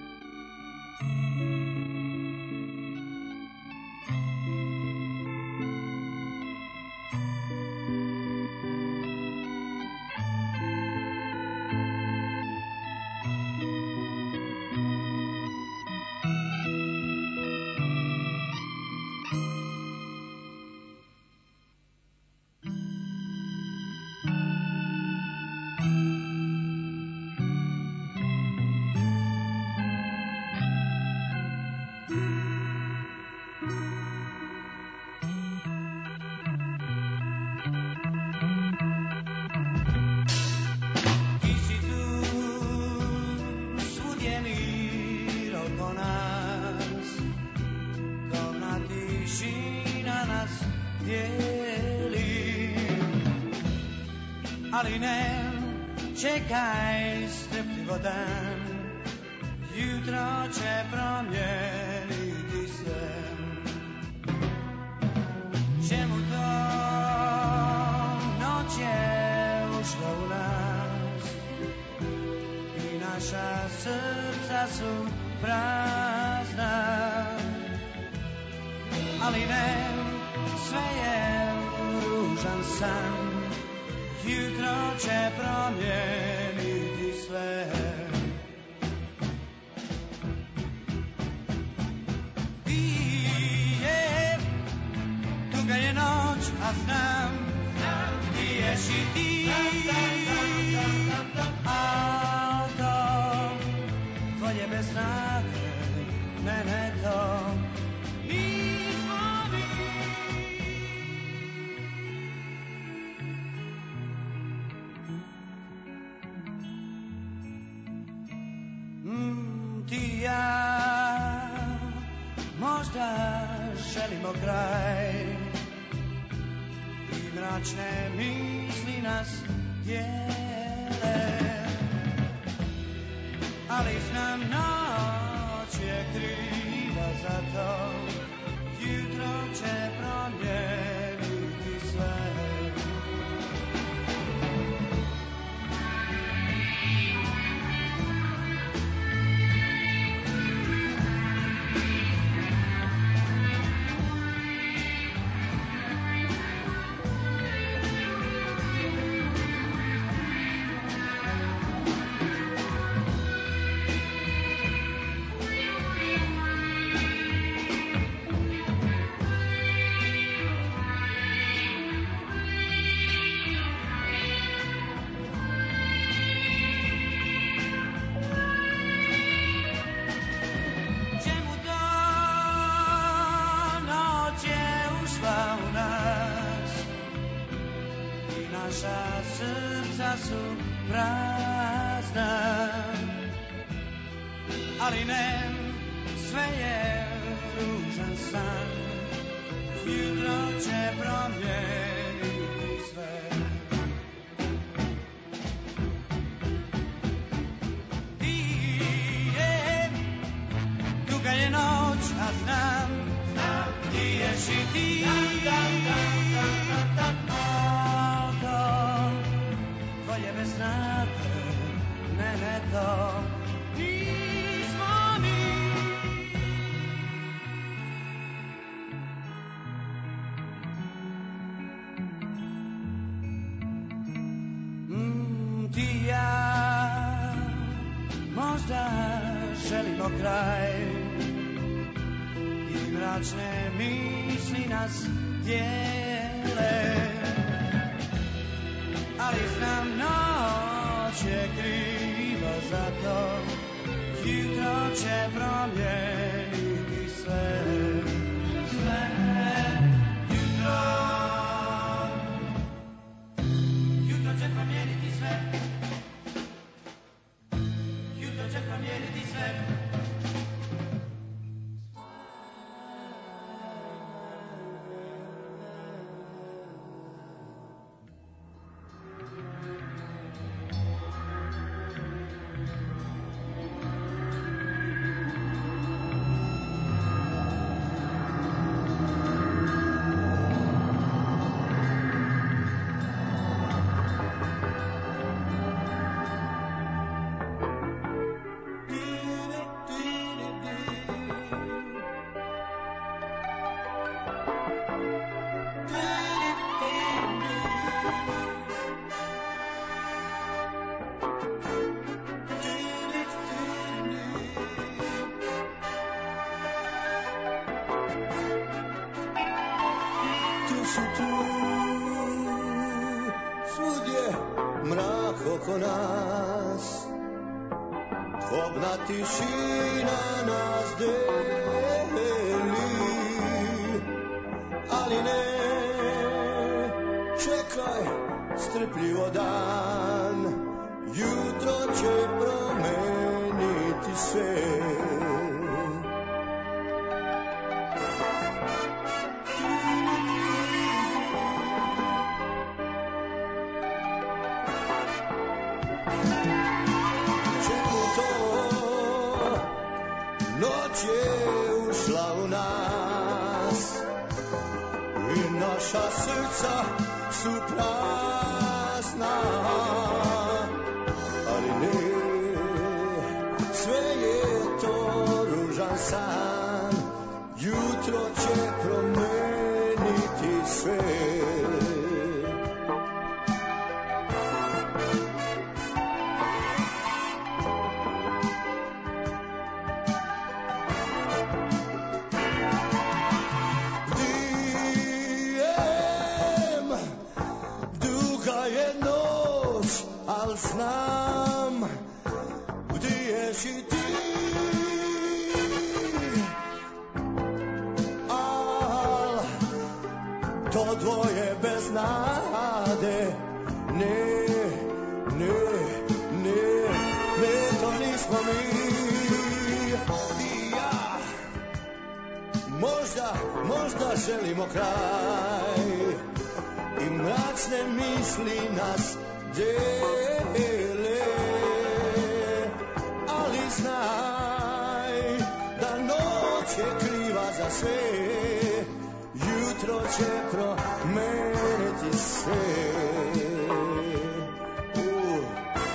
Ali ne čekaj strpljivo dan, jutro će promijeniti sve. Čemu to, noć je ušla u nas i naša srca su prazna. Ali ne, sve je ružan san, jutro će promijeniti sve. I je, tuga je noć, a znam, ti ješ i ti. Auto, tvoje bez bez snage, ne, ne to nismo mi. Mm, ti i ja možda želimo kraj i mračne misli nas dijele, ali znam noć je kriva za to, jutro će promijeniti sve. Srca su prazna, ali ne, sve je ružan san, jutro će promijeniti sve. Ti je, duga je noć, a znam, ti ješ i ti. Tvoje bez snage, ne, ne to nismo mi. Mm, ti i ja možda želimo kraj i mračne misli nas dijele, ali znam noć je kriva za to, jutro će promijeniti sve. Sve, jutro, jutro će promijeniti sve, jutro će promijeniti sve. Oko nas kobna tišina nas deli, ali ne čekaj strpljivo dan, jutro će promeniti sve. Noć je ušla u nas i naša srca su prazna, ali ne, sve je to ružan san, jutro će promeniti sve. Al znam gdje ješ i ti. smo dvoje bez nade. Ne, ne, ne, ne, to nismo mi. I ja, možda, možda želimo kraj i mračne misli nas dele, ali znaj da noć je kriva za sve, jutro će promeniti sve. Uh.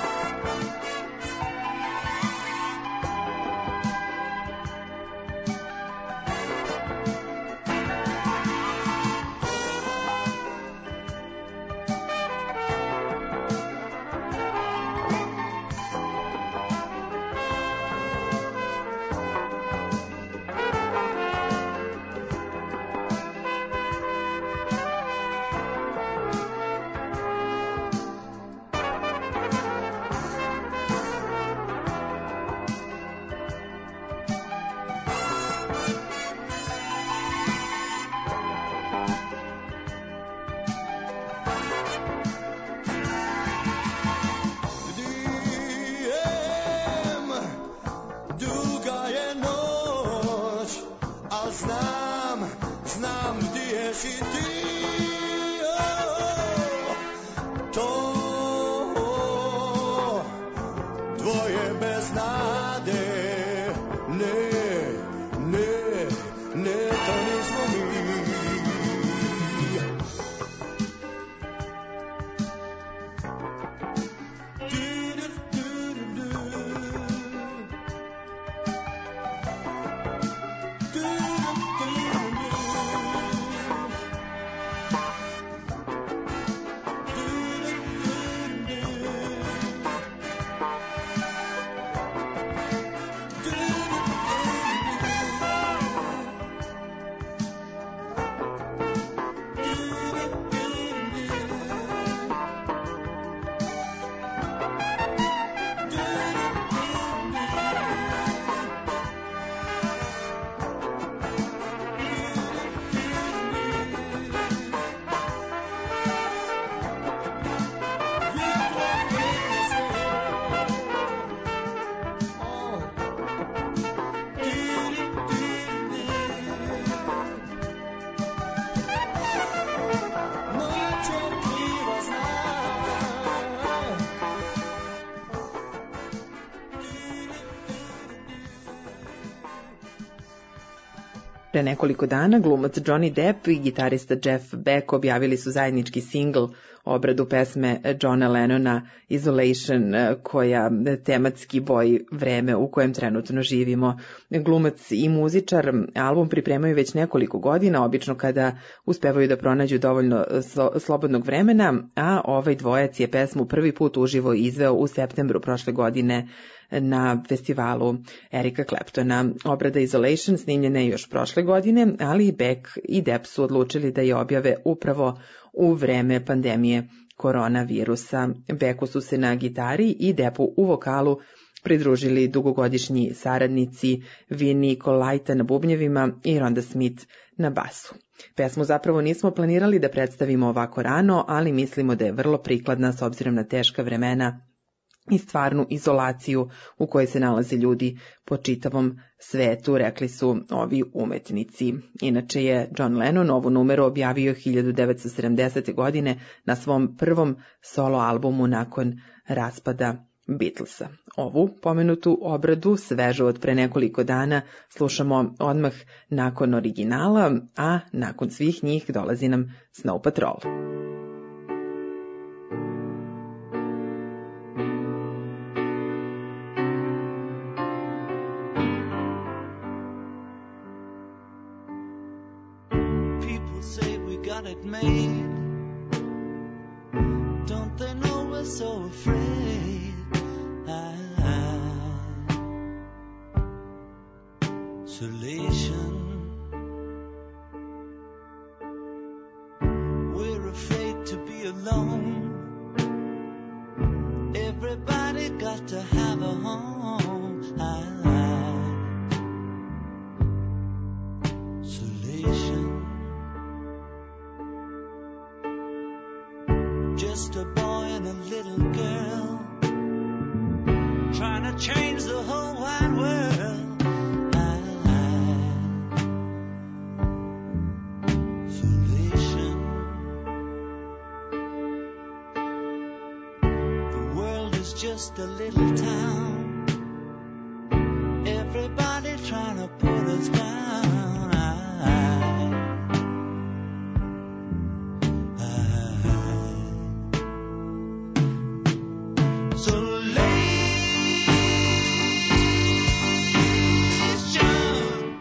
Pre nekoliko dana glumac Johnny Depp i gitarista Jeff Beck objavili su zajednički singl, obradu pesme Johna Lennona Isolation, koja tematski boji vreme u kojem trenutno živimo. Glumac i muzičar album pripremaju već nekoliko godina, obično kada uspevaju da pronađu dovoljno slobodnog vremena, a ovaj dvojac je pesmu prvi put uživo izveo u septembru prošle godine na festivalu Erika Claptona. Obrada Isolation snimljena je još prošle godine, ali i Beck i Depp su odlučili da je objave upravo u vreme pandemije koronavirusa. Becku su se na gitari i Deppu u vokalu pridružili dugogodišnji saradnici Vinnie Colaiuta na bubnjevima i Rhonda Smith na basu. Pesmu zapravo nismo planirali da predstavimo ovako rano, ali mislimo da je vrlo prikladna s obzirom na teška vremena i stvarnu izolaciju u kojoj se nalaze ljudi po čitavom svetu, rekli su ovi umetnici. Inače je John Lennon ovu numeru objavio hiljadu devetsto sedamdesete. godine na svom prvom solo albumu nakon raspada Beatlesa. Ovu pomenutu obradu, svežu od pre nekoliko dana, slušamo odmah nakon originala, a nakon svih njih dolazi nam Snow Patrol. It made. Don't they know we're so afraid? Isolation. We're afraid to be alone. Everybody got to have a home. Isolation. just a little town. Everybody trying to put us down. I, I, Isolation.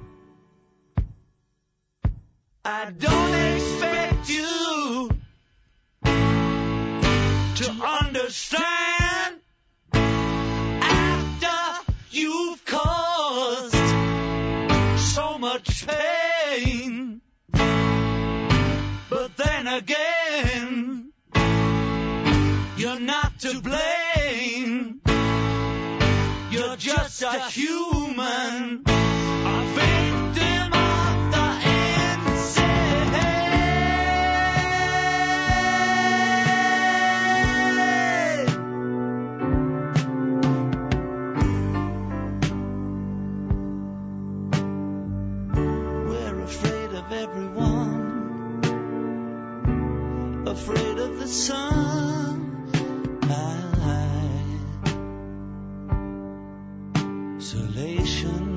I don't expect you to understand after you've caused so much pain. But then again, you're not to blame. You're just a human, a victim of the insane. We're afraid of everyone, afraid of the sun. Isolation.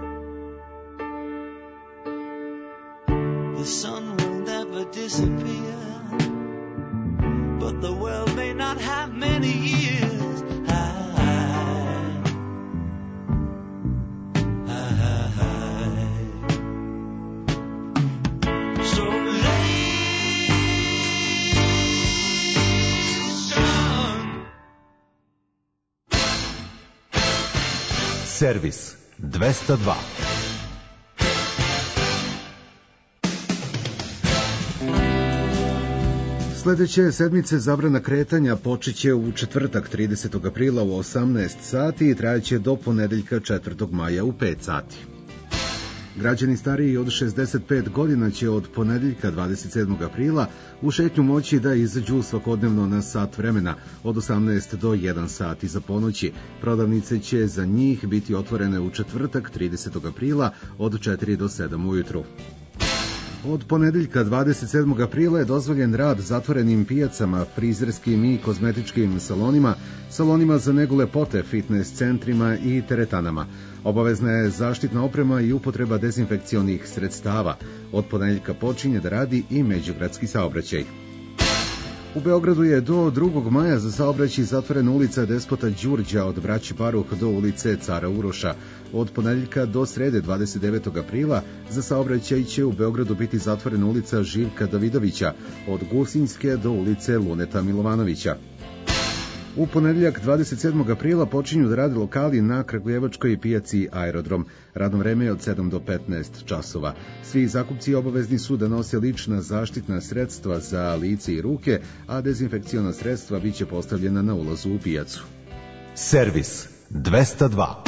The sun will never disappear, but the world may not have many years. I, I, Servis dvesta dva. Sledeće sedmice zabrana kretanja počeće u četvrtak tridesetog aprila u osamnaest sati i trajaće do ponedeljka četvrtog maja u pet sati. Građani stariji od šezdeset pet godina će od ponedeljka dvadeset sedmog aprila u šetnju moći da izađu svakodnevno na sat vremena od osamnaest do jedan sat iza ponoći. Prodavnice će za njih biti otvorene u četvrtak tridesetog aprila od četiri do sedam ujutru. Od ponedeljka dvadeset sedmog aprila je dozvoljen rad zatvorenim pijacama, frizerskim i kozmetičkim salonima, salonima za negu lepote, fitness centrima i teretanama. Obavezna je zaštitna oprema i upotreba dezinfekcionih sredstava. Od ponedeljka počinje da radi i međugradski saobraćaj. U Beogradu je do drugog maja za saobraćaj zatvorena ulica Despota Đurđa od Braće Paruh do ulice Cara Uroša. Od ponedeljka do srede dvadeset devetog aprila za saobraćaj će u Beogradu biti zatvorena ulica Živka Davidovića od Gusinjske do ulice Luneta Milovanovića. U ponedeljak dvadeset sedmog aprila počinju da rade lokali na Kragujevačkoj pijaci Aerodrom. Radno vreme je od sedam do petnaest časova. Svi zakupci obavezni su da nose lična zaštitna sredstva za lice i ruke, a dezinfekciona sredstva biće postavljena na ulazu u pijacu. Servis dvesta dva.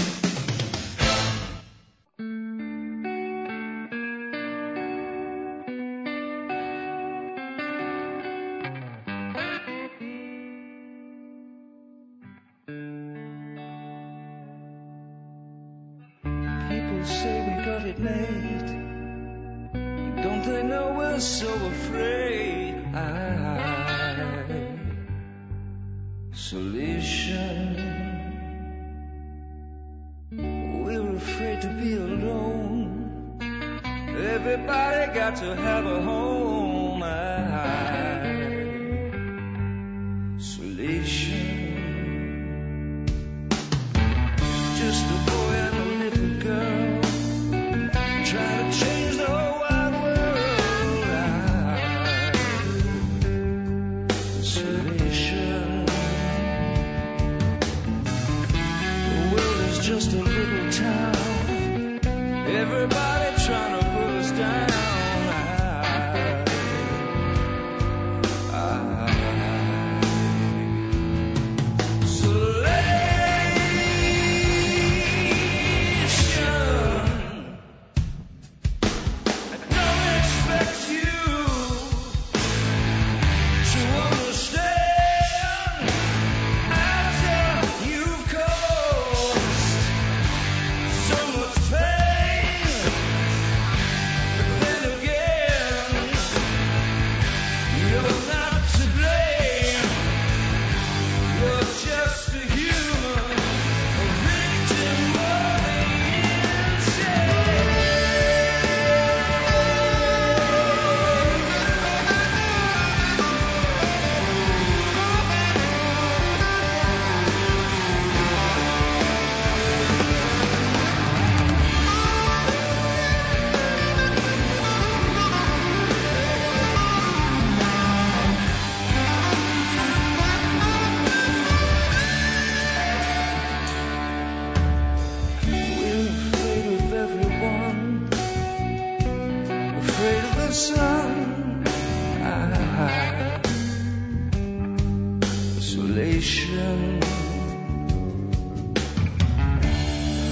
so much pain.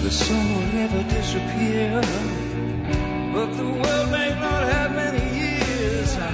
the sun will never disappear, but the world may not have many years. I,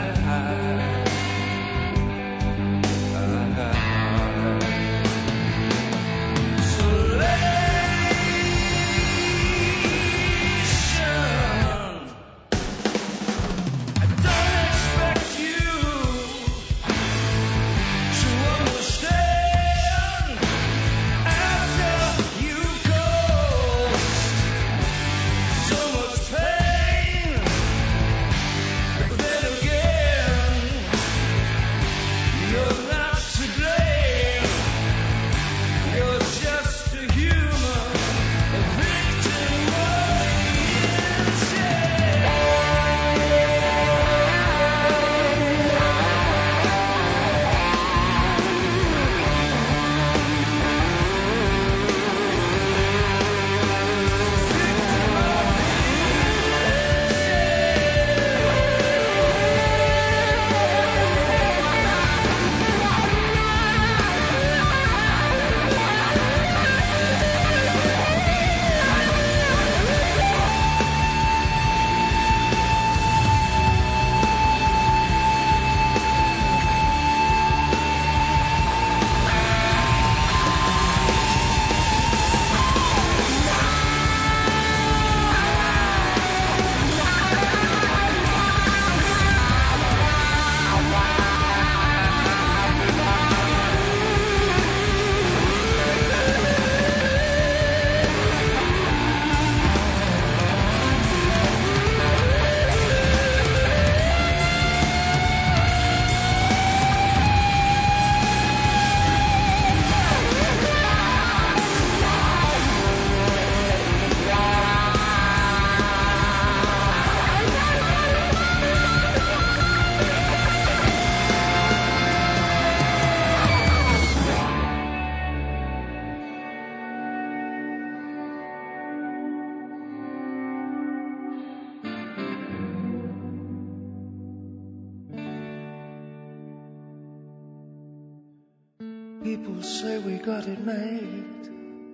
people say we got it made.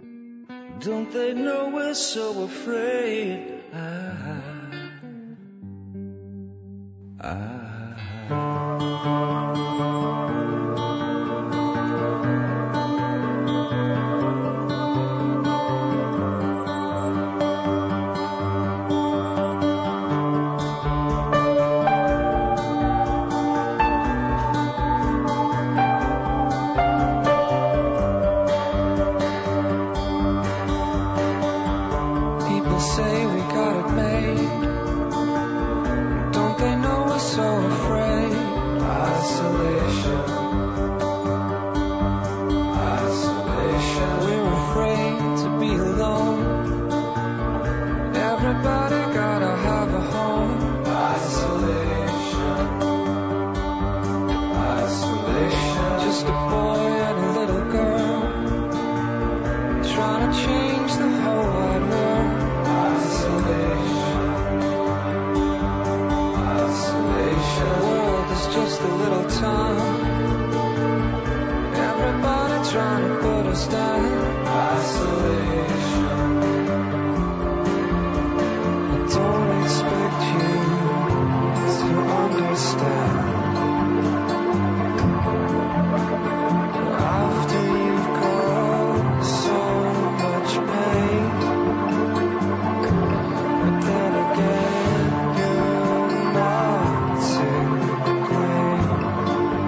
Don't they know we're so afraid? I, I,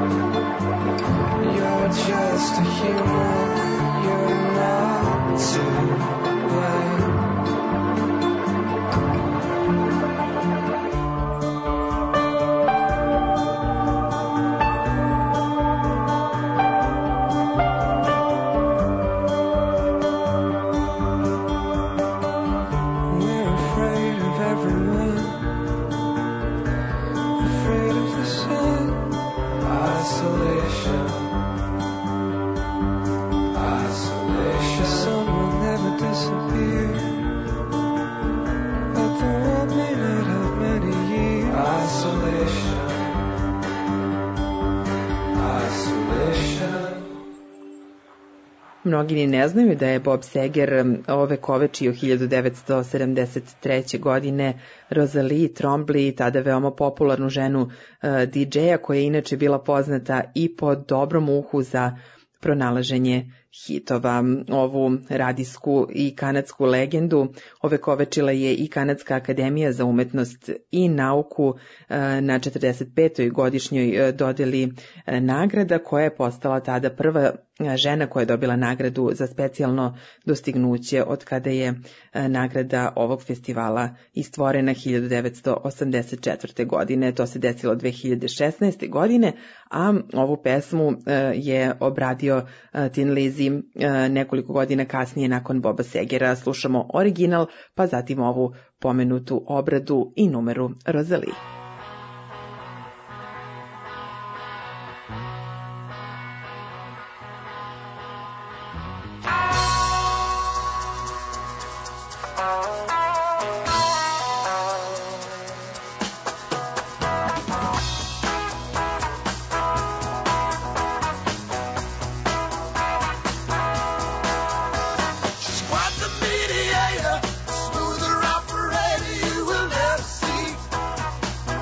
just a human, you're not to Mnogi ni ne znaju da je Bob Seger ovekovečio hiljadu devetsto sedamdeset treće. godine Rosalie Trombley, tada veoma popularnu ženu di džeja, koja je inače bila poznata i po dobrom uhu za pronalaženje hitova. Ovu radijsku i kanadsku legendu ovekovečila je i Kanadska akademija za umetnost i nauku na četrdeset petoj godišnjoj dodeli nagrada, koja je postala tada prva žena koja je dobila nagradu za specijalno dostignuće od kada je nagrada ovog festivala istvorena hiljadu devetsto osamdeset četvrte. godine. To se desilo dve hiljade šesnaeste. godine, a ovu pesmu je obradio Tin Lizzy nekoliko godina kasnije nakon Boba Segera. Slušamo original, pa zatim ovu pomenutu obradu i numeru Rosalie. Smoother operator you will never see.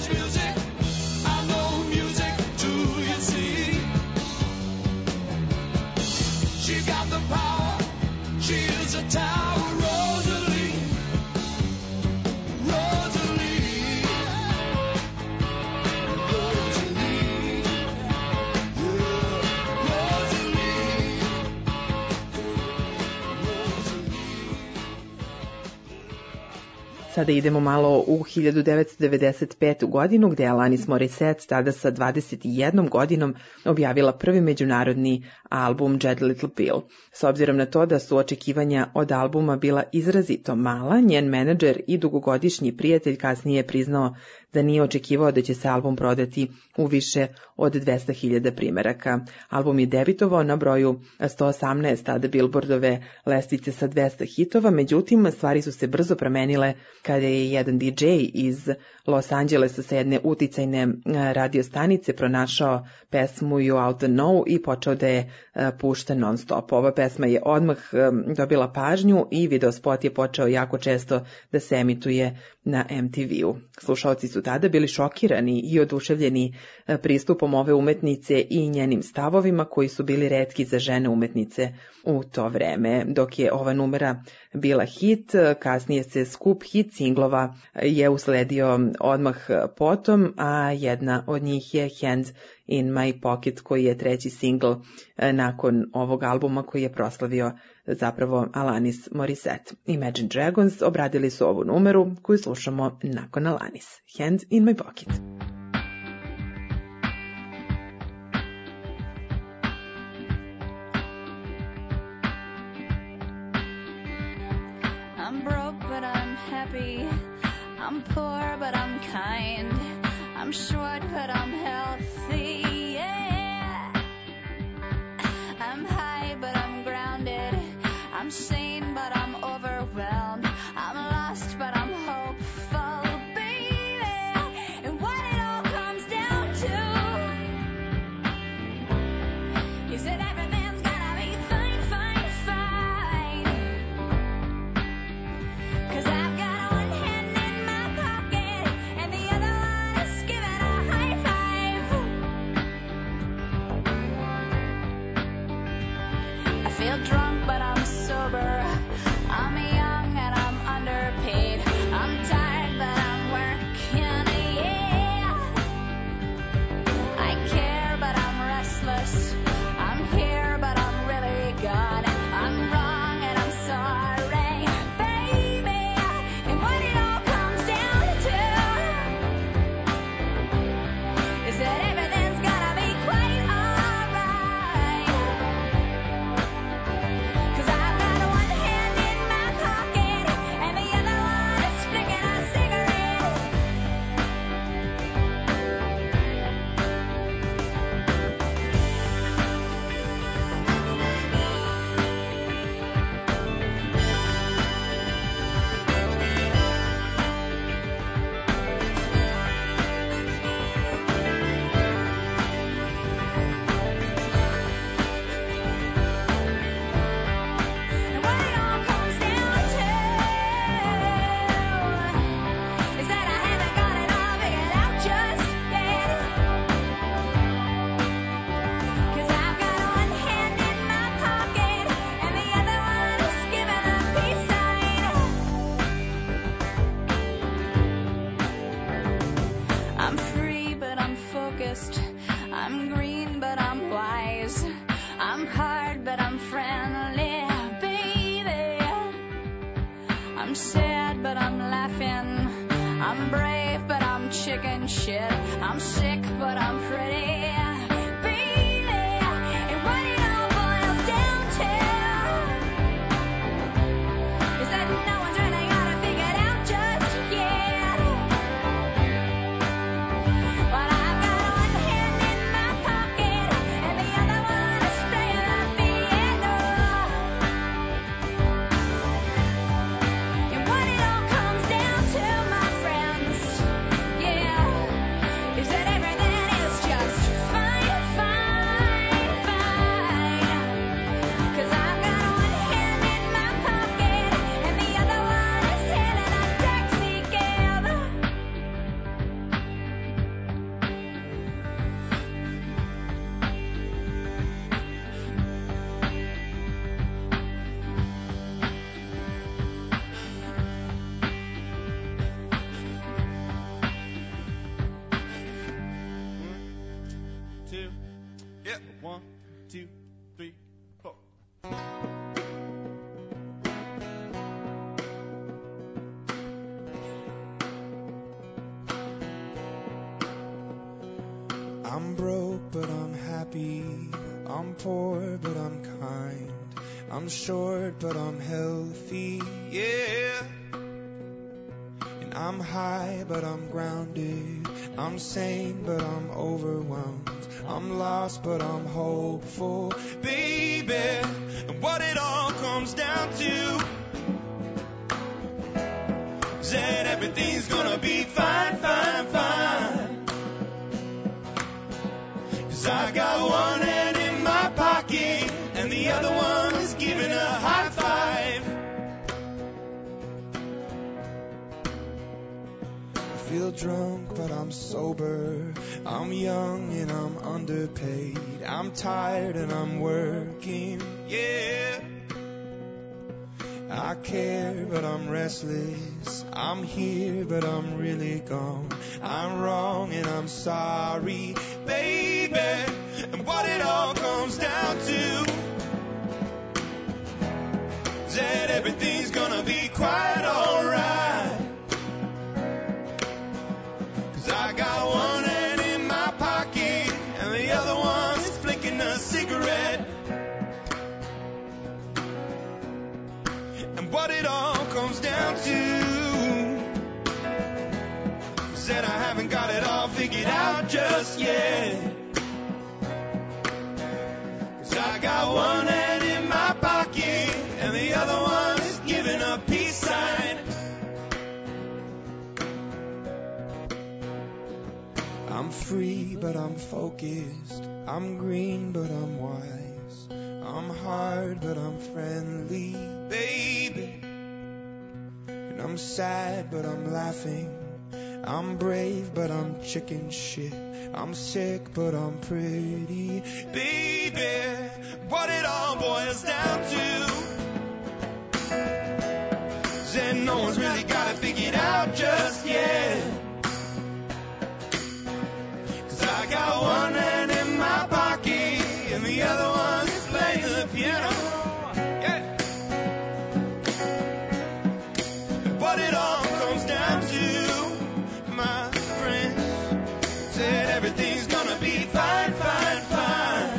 knows music. I know music too, you see. She got the power. She is a tower, Rosalie. Rosalie. Rosalie. Yeah. Rosalie. Sada idemo malo u hiljadu devetsto devedeset petu. godinu, gde je Alanis Morissette tada sa dvadeset jednom godinom objavila prvi međunarodni album Jagged Little Pill. S obzirom na to da su očekivanja od albuma bila izrazito mala, njen menadžer i dugogodišnji prijatelj kasnije je priznao da nije očekivao da će se album prodati u više od dvesta hiljada primeraka. Album je debitovao na broju sto osamnaest tada Billboardove lestvice sa dvesta hitova, međutim stvari su se brzo promenile kada je jedan di džej iz Los Angelesa sa jedne uticajne radio stanice pronašao pesmu You Oughta Know i počeo da je pušta non stop. Ova pesma je odmah dobila pažnju i video spot je počeo jako često da se emituje na em te ve-u. Slušaoci su tada bili šokirani i oduševljeni pristupom ove umetnice i njenim stavovima koji su bili retki za žene umetnice u to vreme. Dok je ova numera bila hit, kasnije se skup hit singlova je usledio odmah potom, a jedna od njih je Hands in My Pocket, koji je treći singl nakon ovog albuma koji je proslavio zapravo Alanis Morissette. Imagine Dragons obradili su ovu numeru koju slušamo nakon Alanis. Hands in My Pocket. I'm broke, but I'm happy. I'm poor, but I'm kind. I'm short, but I'm healthy. Yeah. I'm high, but I'm grounded. I'm sane, but I'm overwhelmed. I'm lost, but I'm hopeful, baby. And what it all comes down to is that everything's gonna be fine, fine, fine. 'Cause I've got one hand in my pocket and the other one is giving a high five. I feel drunk, but I'm sober. I'm young and I'm underpaid. I'm tired, but I'm working, yeah. I care, but I'm restless. I'm here, but I'm really gone. I'm wrong and I'm sorry, baby. And what it all comes down to is that everything's gonna be quite alright. 'Cause I've got one hand in my pocket and the other one is flicking a cigarette. And what it all comes down to is that I haven't got it all figured out just yet. 'Cause I've got one hand in my pocket and the other one is giving a peace sign. I'm free, but I'm focused. I'm green, but I'm wise. I'm hard, but I'm friendly, baby. I'm sad, but I'm laughing. I'm brave, but I'm chicken shit. I'm sick, but I'm pretty, baby. And what it all boils down to is that no one's really got it figured out just yet. But I've got one hand in my pocket and the other one is playing the piano. And what it all comes down to, my friends, yeah, is that everything is just One, two, three, four. I'm broke, but I'm happy. I'm poor, but I'm kind. I'm short, but I'm healthy, yeah. And I'm high, but I'm grounded. I'm sane, but I'm overwhelmed. I'm lost, but I'm hopeful, baby. And what it all comes down to is that everything's gonna be fine, fine, fine. 'Cause I got one hand in my pocket and the other one is giving a high five. I feel drunk, but I'm sober. I'm young and I'm underpaid. I'm tired and I'm working, yeah. I care, but I'm restless. I'm here, but I'm really gone. I'm wrong and I'm sorry, baby. And what it all comes down to is that everything's gonna be quite alright. 'Cause I got one hand in my pocket and the other one's flicking a cigarette. And what it all comes down to is that I haven't got it all figured out just yet. 'Cause I got one hand in my pocket and the other one is giving a peace sign. I'm free, but I'm focused. I'm green, but I'm wise. I'm hard, but I'm friendly, baby. And I'm sad, but I'm laughing. I'm brave, but I'm chicken shit. I'm sick, but I'm pretty, baby. What it all boils down to is that no one's really got it figured out just yet. 'Cause I got one hand in my pocket and the other one is playing the piano, yeah. And what it all comes down to, my friends, said everything's gonna be fine, fine, fine.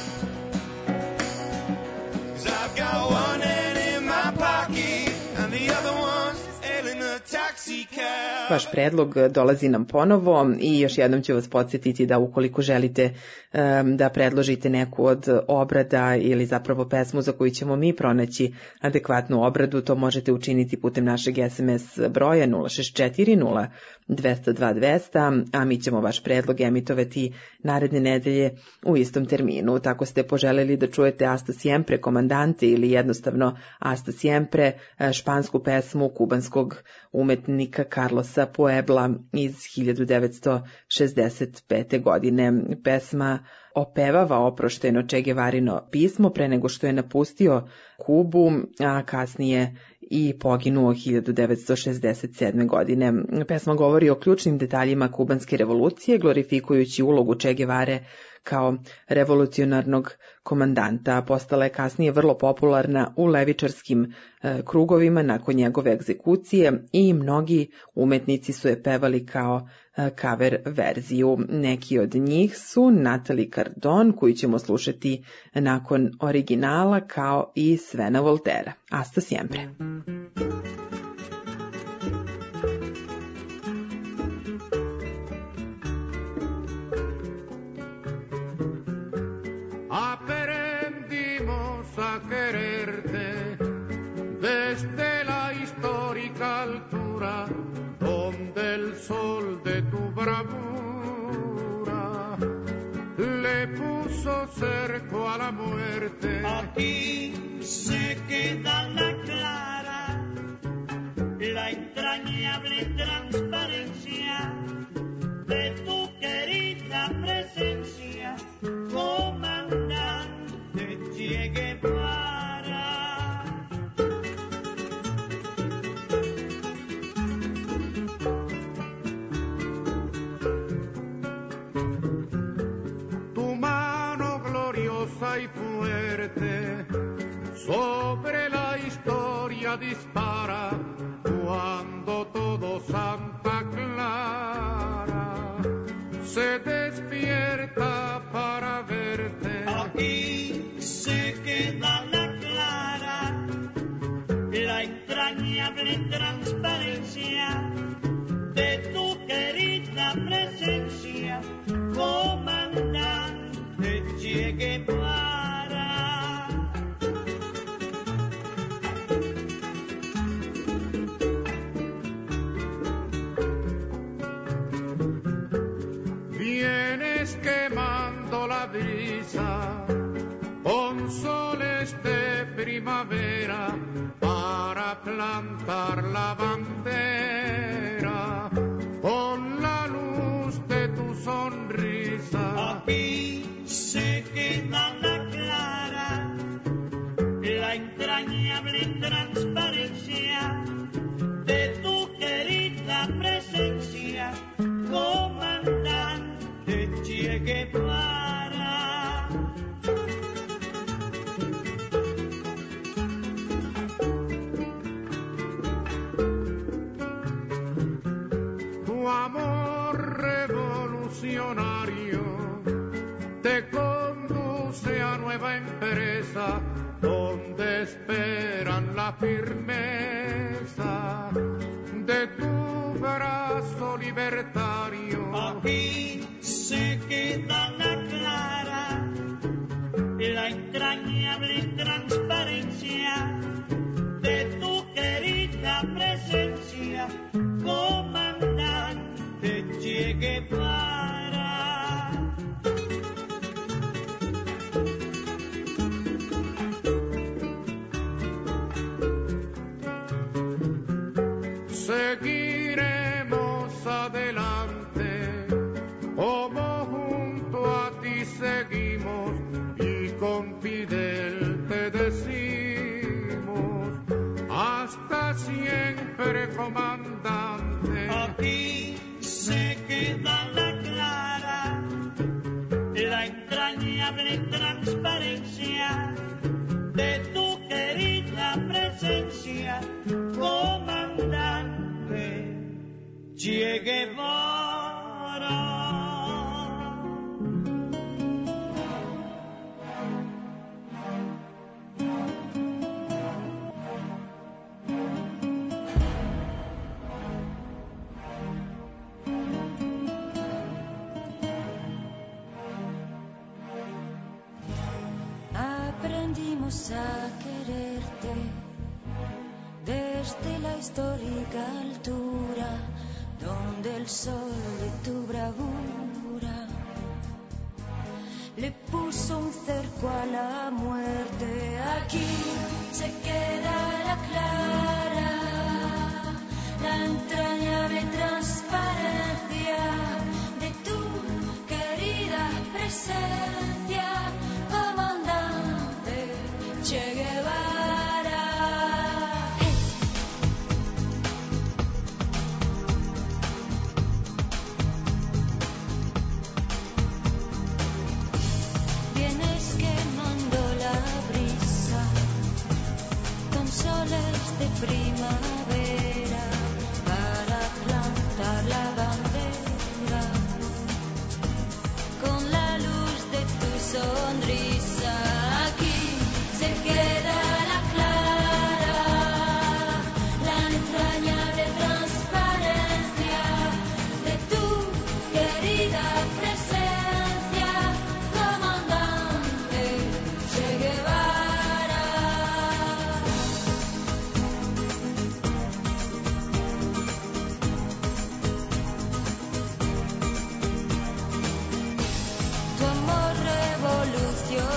'Cause I've got one hand in my pocket and the other one's hailing a taxi cab. Vaš predlog dolazi nam ponovo i još jednom ću vas podsjetiti da ukoliko želite um, da predložite neku od obrada ili zapravo pesmu za koju ćemo mi pronaći adekvatnu obradu, to možete učiniti putem našeg es em es broja nula šest četiri nula dva zero dva dva zero zero, a mi ćemo vaš predlog emitovati naredne nedelje u istom terminu. Tako ste poželeli da čujete Hasta siempre komandante ili jednostavno Hasta siempre, špansku pesmu kubanskog umetnika Carlosa Puebla iz hiljadu devetsto šezdeset pete. godine. Pesma opevava oprošteno Che Guevarino pismo pre nego što je napustio Kubu, a kasnije i poginuo hiljadu devetsto šezdeset sedme. godine. Pesma govori o ključnim detaljima kubanske revolucije, glorifikujući ulogu Che Guevare kao revolucionarnog komandanta. Postala je kasnije vrlo popularna u levičarskim e, krugovima nakon njegove egzekucije i mnogi umetnici su je pevali kao e, cover verziju. Neki od njih su Natalie Cardone, koju ćemo slušati nakon originala, kao i Svena Voltera. Hasta siempre. Aprendimos a quererte desde la histórica altura donde el sol de tu bravura le puso cerco a la muerte. Aquí se queda la clara, la entrañable transparencia de tu querida presencia, comandante Che Guevara. Tu mano gloriosa honda y fuerte, sobre la historia dispara, cuando todo Santa Clara se despierta para verte. Aquí se queda la clara, la entrañable transparencia de tu querida presencia, comandante Che Guevara. Vienes quemando la brisa con soles de primavera para plantar la bandera con la luz de tu sonrisa. Aquí se queda la clara, la entrañable transparencia de tu querida presencia, comandante Che Guevara. Tu amor revolucionario te conduce a nueva empresa donde esperan la firmeza de tu brazo libertario. Aquí se queda la clara, la entrañable transparencia de tu querida presencia, comandante Che Guevara. Seguiremos adelante, como junto a ti seguimos, y con Fidel te decimos, hasta siempre, comandante. Aquí se queda la clara, la entrañable transparencia de tu querida presencia, comandante Che Guevara. Aprendimos a quererte desde la histórica altura, donde el sol de tu bravura le puso un cerco a la muerte. Aquí se queda la clara, la entrañable transparencia de tu querida presencia, comandante Che Guevara. Vienes quemando la brisa con soles de primavera para plantar la bandera con la luz de tu sonrisa. Aquí se queda la clara, la entrañable transparencia de tu querida presencia, comandante Che Guevara. Tu amor revolucionario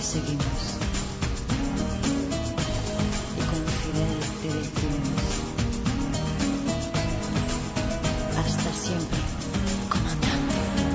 seguimos. Y con Fidel te decimos, hasta siempre, comandante.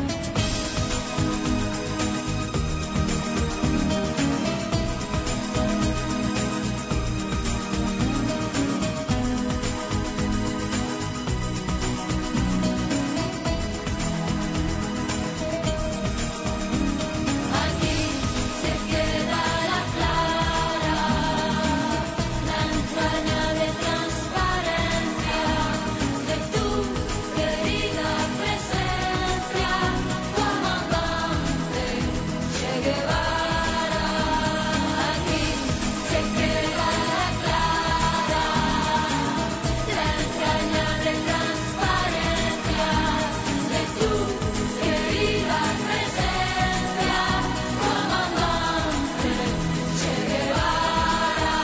Aquí se queda la clara, la entrañable transparencia de tu querida presencia, comandante Che Guevara. Aquí se queda la clara, la entrañable transparencia de tu querida presencia, comandante Che Guevara.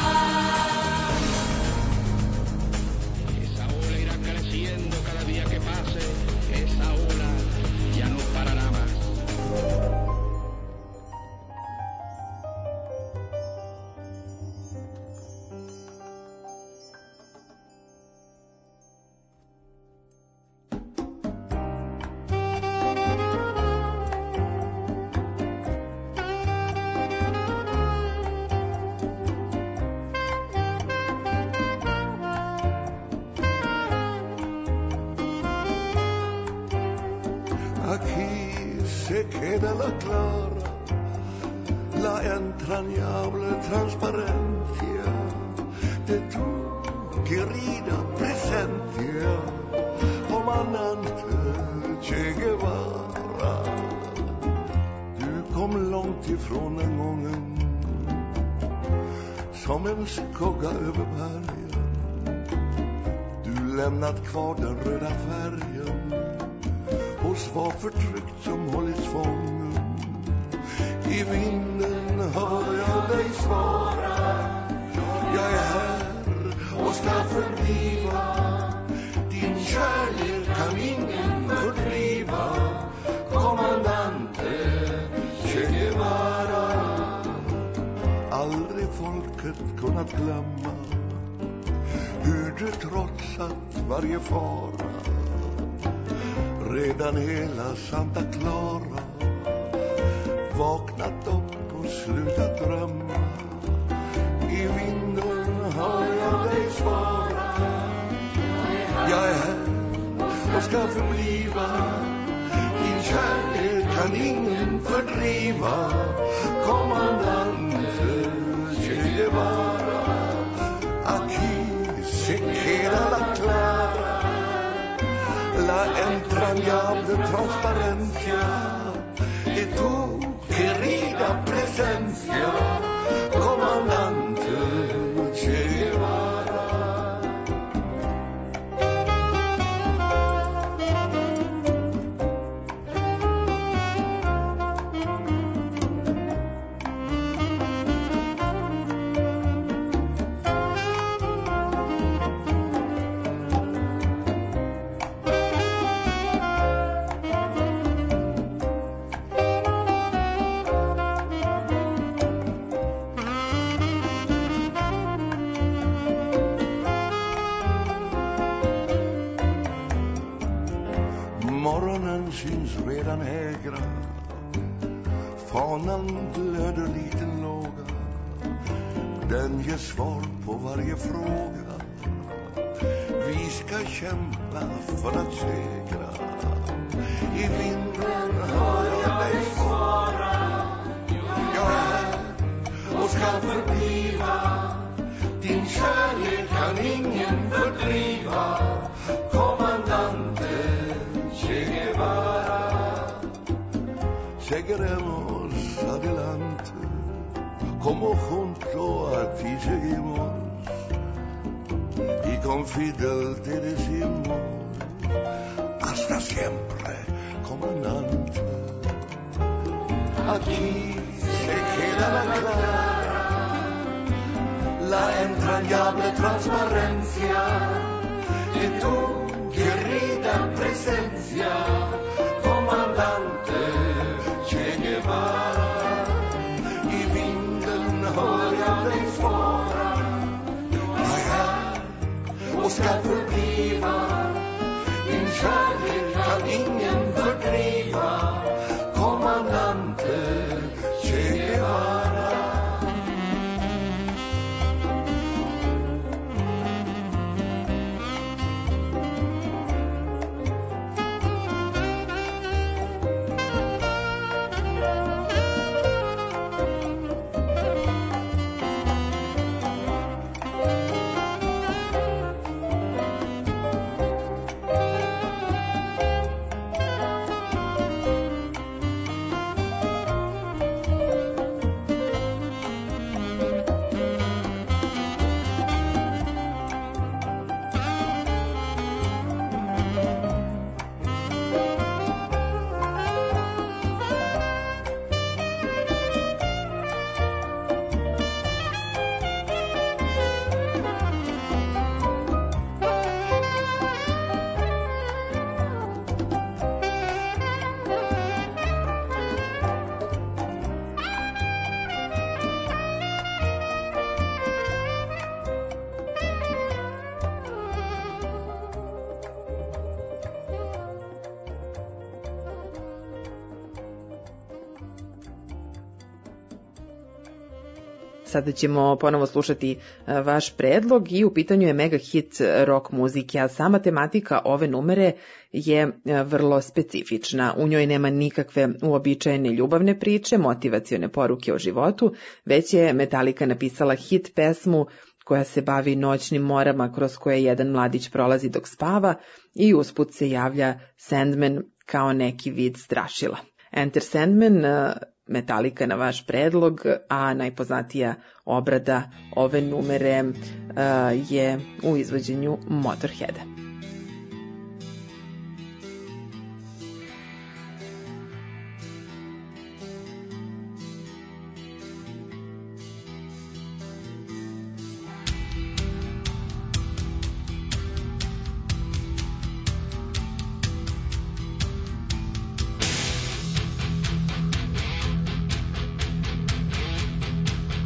Esa ola irá creciendo cada día que pase, esa ola ya no parará más. Aquí se queda la clara, la entrañable transparencia de tu querida presencia, comandante Che Guevara. Du kom långt ifrån den gången, som en skugga över bergen. Du lämnat kvar den röda färgen hos var förtryckt som hållits fången. I vinden hör jag dig svara, jag är här och ska förbliva. Din kärlek kan ingen fördriva, kommandante Che Guevara. Aldrig folket kunnat glömma hur du trotsat varje fara. Redan hela Santa Clara vaknat upp och slutat drömma. I vinden hör jag dig svara, jag är här och ska förbliva. Din kärlek kan ingen fördriva, kommandante Che Guevara. Aquí se queda la clara, la entrañable transparencia de tu querida presencia, comandante Che Guevara. Morgonen syns redan hägra, fanan glöder liten låga. Den ger svar på varje fråga. Vi ska kämpa för att segra. I vinden hör jag dig svara, jag är här och ska förbliva. Din kärlek kan ingen fördriva, kommandante Che Guevara. Seguiremos adelante como junto a ti seguimos, y con Fidel te decimos hasta siempre, comandante. Aquí se queda la clara, la entrañable transparencia de tu querida presencia, comandante Che Guevara. Y vino Che Guevara. Sada ćemo ponovo slušati e, vaš predlog i u pitanju je mega hit rock muzike, a sama tematika ove numere je e, vrlo specifična. U njoj nema nikakve uobičajene ljubavne priče, motivacione poruke o životu, već je Metallica napisala hit pesmu koja se bavi noćnim morama kroz koje jedan mladić prolazi dok spava i usput se javlja Sandman kao neki vid strašila. Enter Sandman, e, Metallica na vaš predlog, a najpoznatija obrada ove numere uh, je u izvođenju Motorheada.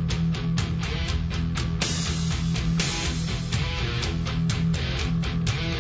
Che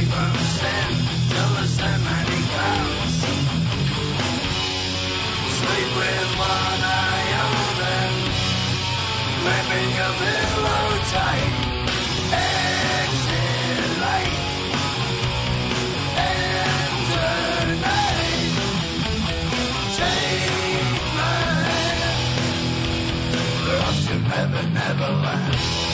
from sin till the ceremony comes. Sleep with one eye open, gripping your pillow tight. Exit light, enter night. Take my hand, we're off to Never Never Land.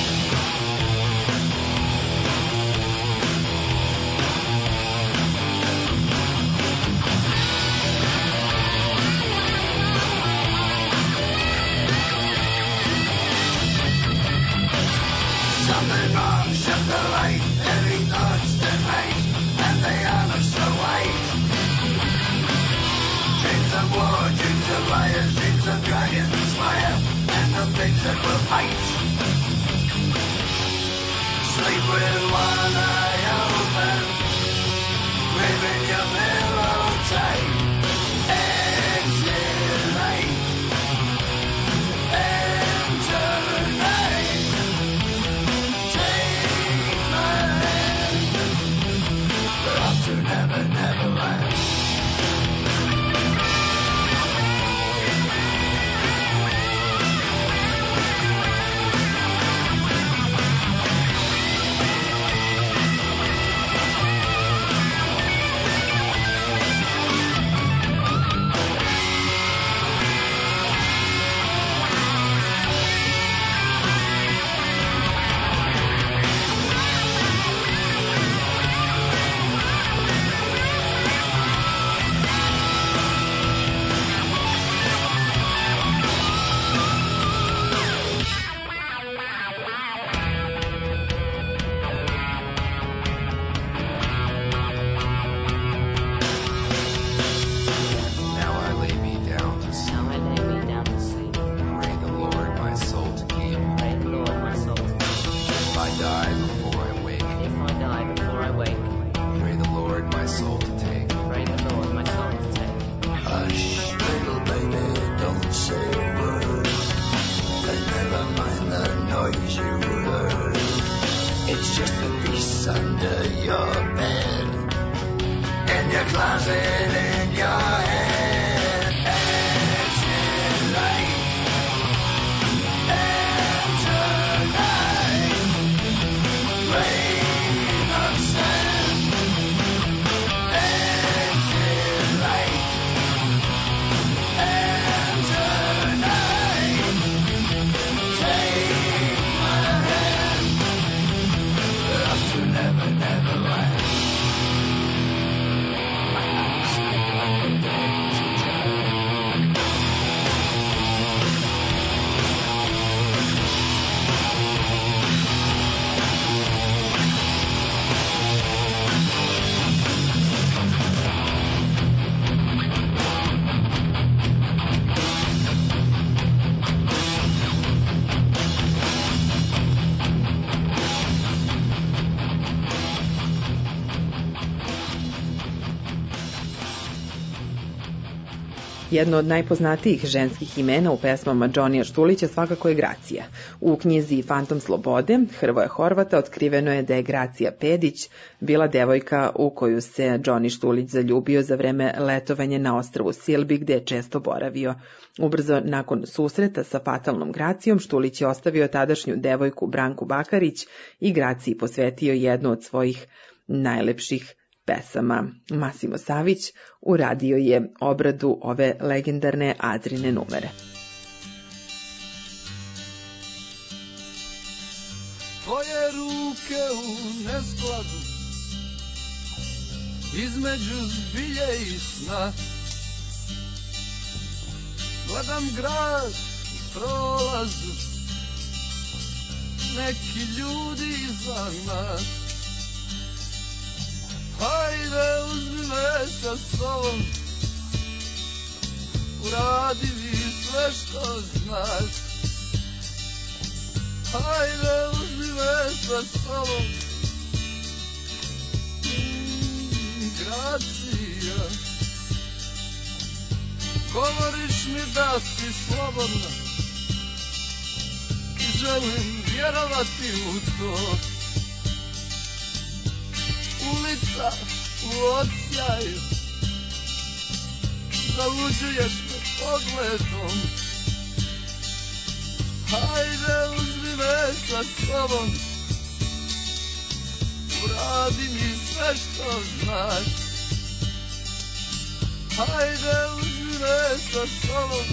Something wrong, shut the light, heavy thoughts that hate, and they all look so white. Dreams of war, dreams of liars, dreams of dragons fire, and the things that will fight. Sleep with one eye open, gripping your pillow tight. Exit light, enter night. To Never Never Land. Jedno od najpoznatijih ženskih imena u pesmama Džonija Štulića svakako je Gracija. U knjizi Fantom slobode Hrvoja Horvata otkriveno je da je Gracija Pedić bila devojka u koju se Džoni Štulić zaljubio za vreme letovanja na ostrvu Silbi gde je često boravio. Ubrzo nakon susreta sa fatalnom Gracijom, Štulić je ostavio tadašnju devojku Branku Bakarić i Graciji posvetio jednu od svojih najlepših pesama. Masimo Savić uradio je obradu ove legendarne Adrine numere. Tvoje ruke u neskladu između zbilje i sna, gledam grad u prolazu, neki ljudi iza nas. Hajde, uzmi me sa sobom, uradi mi sve što znaš. Hajde, uzmi me sa sobom, mm, Gracija. Govoriš mi da si slobodna i želim vjerovati u to. ulica u odsjaju, zaluđuješ me pogledom. Hajde uzmi me sa sobom, uradi mi sve što znaš. Hajde uzmi me sa sobom,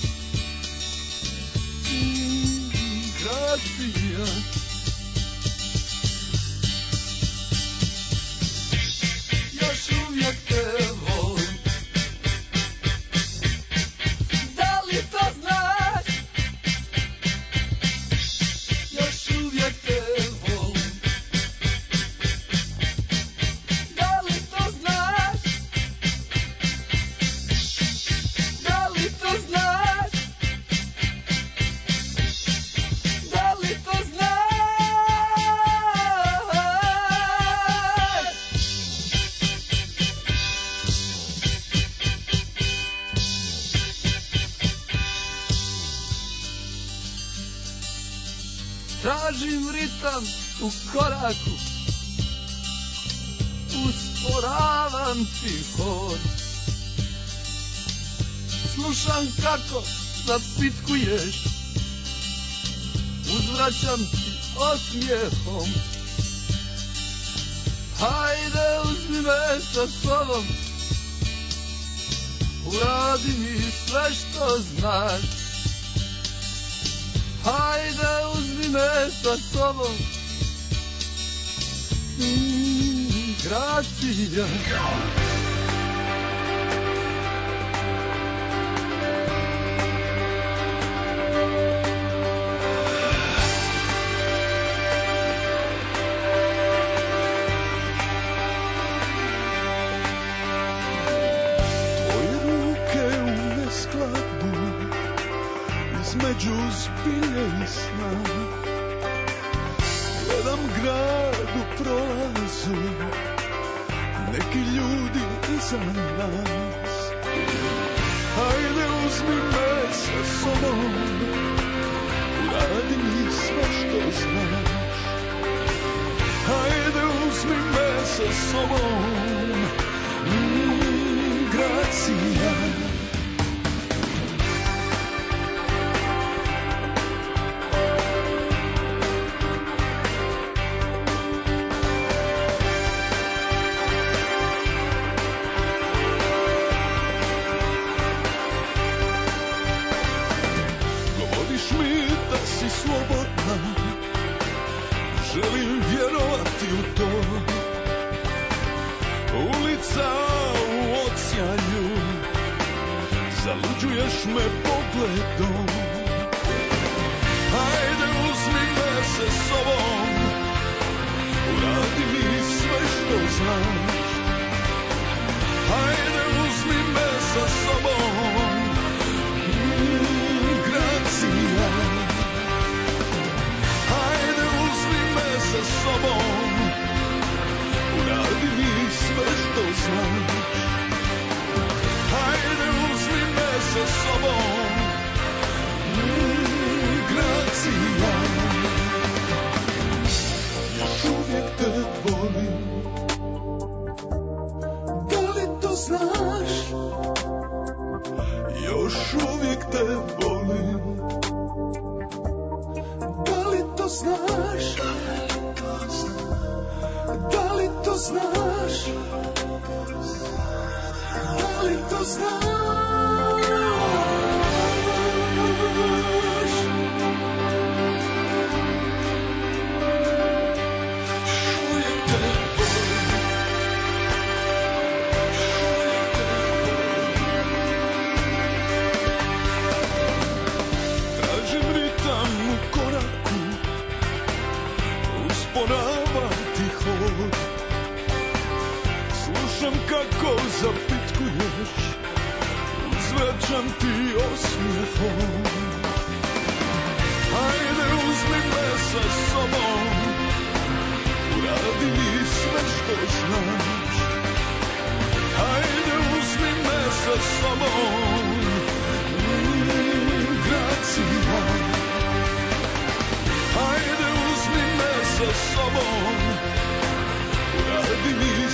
mm, gracija. Još uvijek te volim, da li to znaš? Još uvijek te volim, da li to znaš? Da li to znaš? Da li to znaš? Tražim ritam u koraku, usporavam ti hod. Slušam kako zapitkuješ, uzvraćam ti osmijehom. Hajde uzmi me sa sobom, uradi mi sve što znaš. Hajde uzmi me sa sobom, mm, gracija. Tvoje ruke u neskladu između zbilje i sna. Gledam grad u prolazu, neki ljudi iza nas. Hajde uzmi me sa sobom, uradi mi sve što znaš. Hajde uzmi me sa sobom, mm, gracija. Želim vjerovati u to. Ulica u odsjaju, zaluđuješ me pogledom. Hajde uzmi me sa sobom, uradi mi sve što znaš. Hajde uzmi me sa sobom, mm, gracija. Hajde uzmi me sa sobom, uradi mi sve što znaš. Hajde uzmi me sa sobom, mm, gracija. Još uvijek te volim, da li to znaš? Još uvijek te volim, da li to znaš? Da li to znaš? Da li to znaš? Uvijek te volim, tražim ritam u koraku, usporavam ti hod. Slušam kako zapitkuješ, uzvraćam ti osmijehom. Hajde uzmi me sa sobom, uradi mi sve što znaš. Hajde uzmi me sa sobom, mm, gracija. Hajde uzmi me sa sobom, uradi mi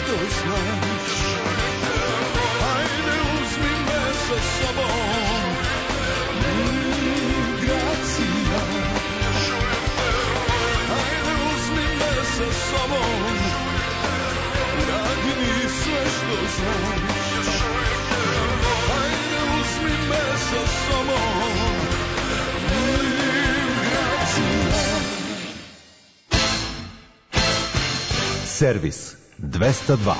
što znaš. Ajde uzmi me sa sobom, mm, gracija. Ajde uzmi me sa sobom, uradi mi sve što znaš. Ajde uzmi me sa sobom, mm, gracija. Servis dvesta dva.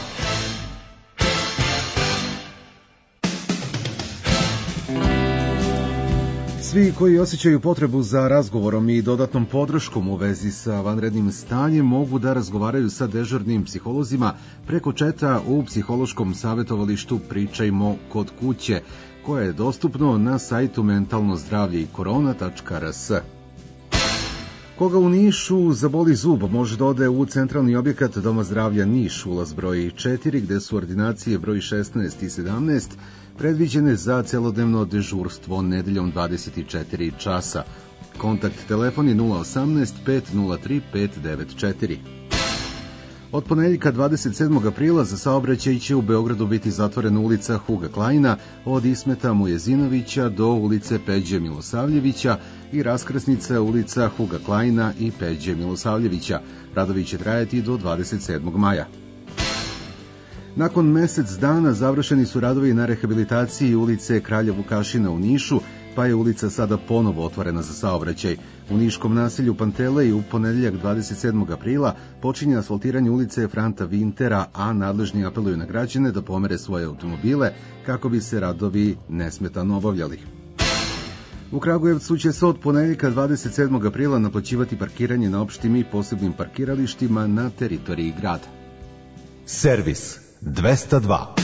Svi koji osjećaju potrebu za razgovorom i dodatnom podrškom u vezi sa vanrednim stanjem mogu da razgovaraju sa dežurnim psiholozima preko četa u psihološkom savjetovalištu Pričajmo kod kuće, koje je dostupno na sajtu mentalno zdravlje i korona tačka r s. Koga u Nišu zaboli zub, može da ode u centralni objekat Doma zdravlja Niš, ulaz broj četiri, gde su ordinacije broj šesnaest i sedamnaest predviđene za celodnevno dežurstvo nedeljom dvadeset četiri časa. Kontakt telefon je nula osamnaest pet nula tri pet devet četiri. Od ponedeljka dvadeset sedmog aprila za saobraćaj će u Beogradu biti zatvorena ulica Huga Klajna od Ismeta Mujezinovića do ulice Peđe Milosavljevića i raskrsnica ulica Huga Klajna i Peđe Milosavljevića. Radovi će trajati do dvadeset sedmog maja. Nakon mesec dana završeni su radovi na rehabilitaciji ulice Kralja Vukašina u Nišu, pa je ulica sada ponovo otvorena za saobraćaj. U niškom naselju Pantelej u ponedeljak dvadeset sedmog aprila počinje asfaltiranje ulice Franta Vintera, a nadležni apeluju na građane da pomere svoje automobile kako bi se radovi nesmetano obavljali. U Kragujevcu će se od ponedeljka dvadeset sedmog aprila naplaćivati parkiranje na opštim i posebnim parkiralištima na teritoriji grada. Servis dvesta dva.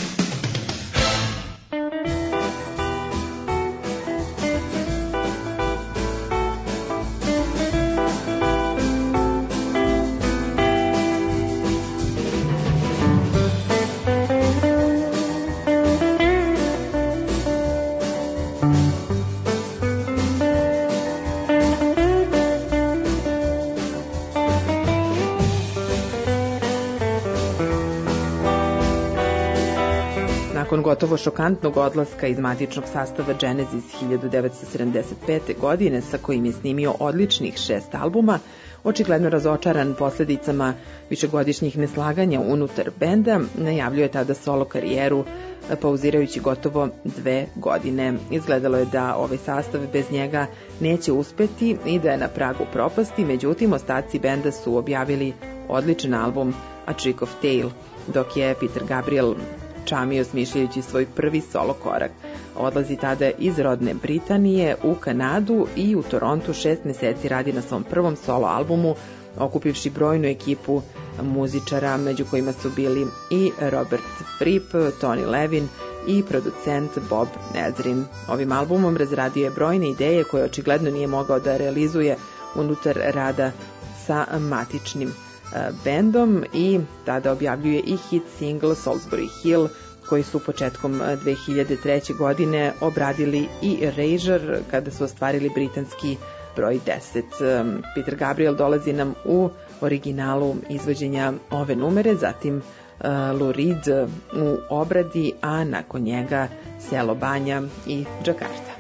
Nakon gotovo šokantnog odlaska iz matičnog sastava Genesis hiljadu devetsto sedamdeset pete. godine, sa kojim je snimio odličnih šest albuma, očigledno razočaran posledicama višegodišnjih neslaganja unutar benda, najavljuje tada solo karijeru, pauzirajući gotovo dve godine. Izgledalo je da ovaj sastav bez njega neće uspeti i da je na pragu propasti, međutim ostaci benda su objavili odličan album A Trick of Tail, dok je Peter Gabriel čamio smišljajući svoj prvi solo korak. Odlazi tada iz rodne Britanije u Kanadu i u Torontu šest meseci radi na svom prvom solo albumu, okupivši brojnu ekipu muzičara, među kojima su bili i Robert Fripp, Tony Levin i producent Bob Ezrin. Ovim albumom razradio je brojne ideje koje očigledno nije mogao da realizuje unutar rada sa matičnim bendom i tada objavljuje i hit single Salisbury Hill, koji su početkom dve hiljade treće. godine obradili i Erasure kada su ostvarili britanski broj deset. Peter Gabriel dolazi nam u originalu izvođenja ove numere, zatim Lou Reed u obradi, a nakon njega Selo Banja i Džakarta.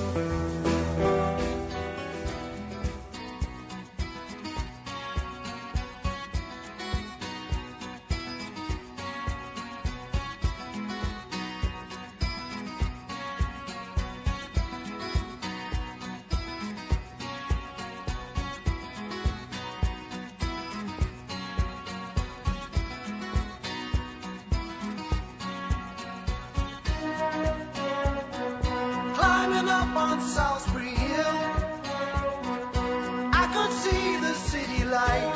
Climbing up on Salisbury Hill, I could see the city light.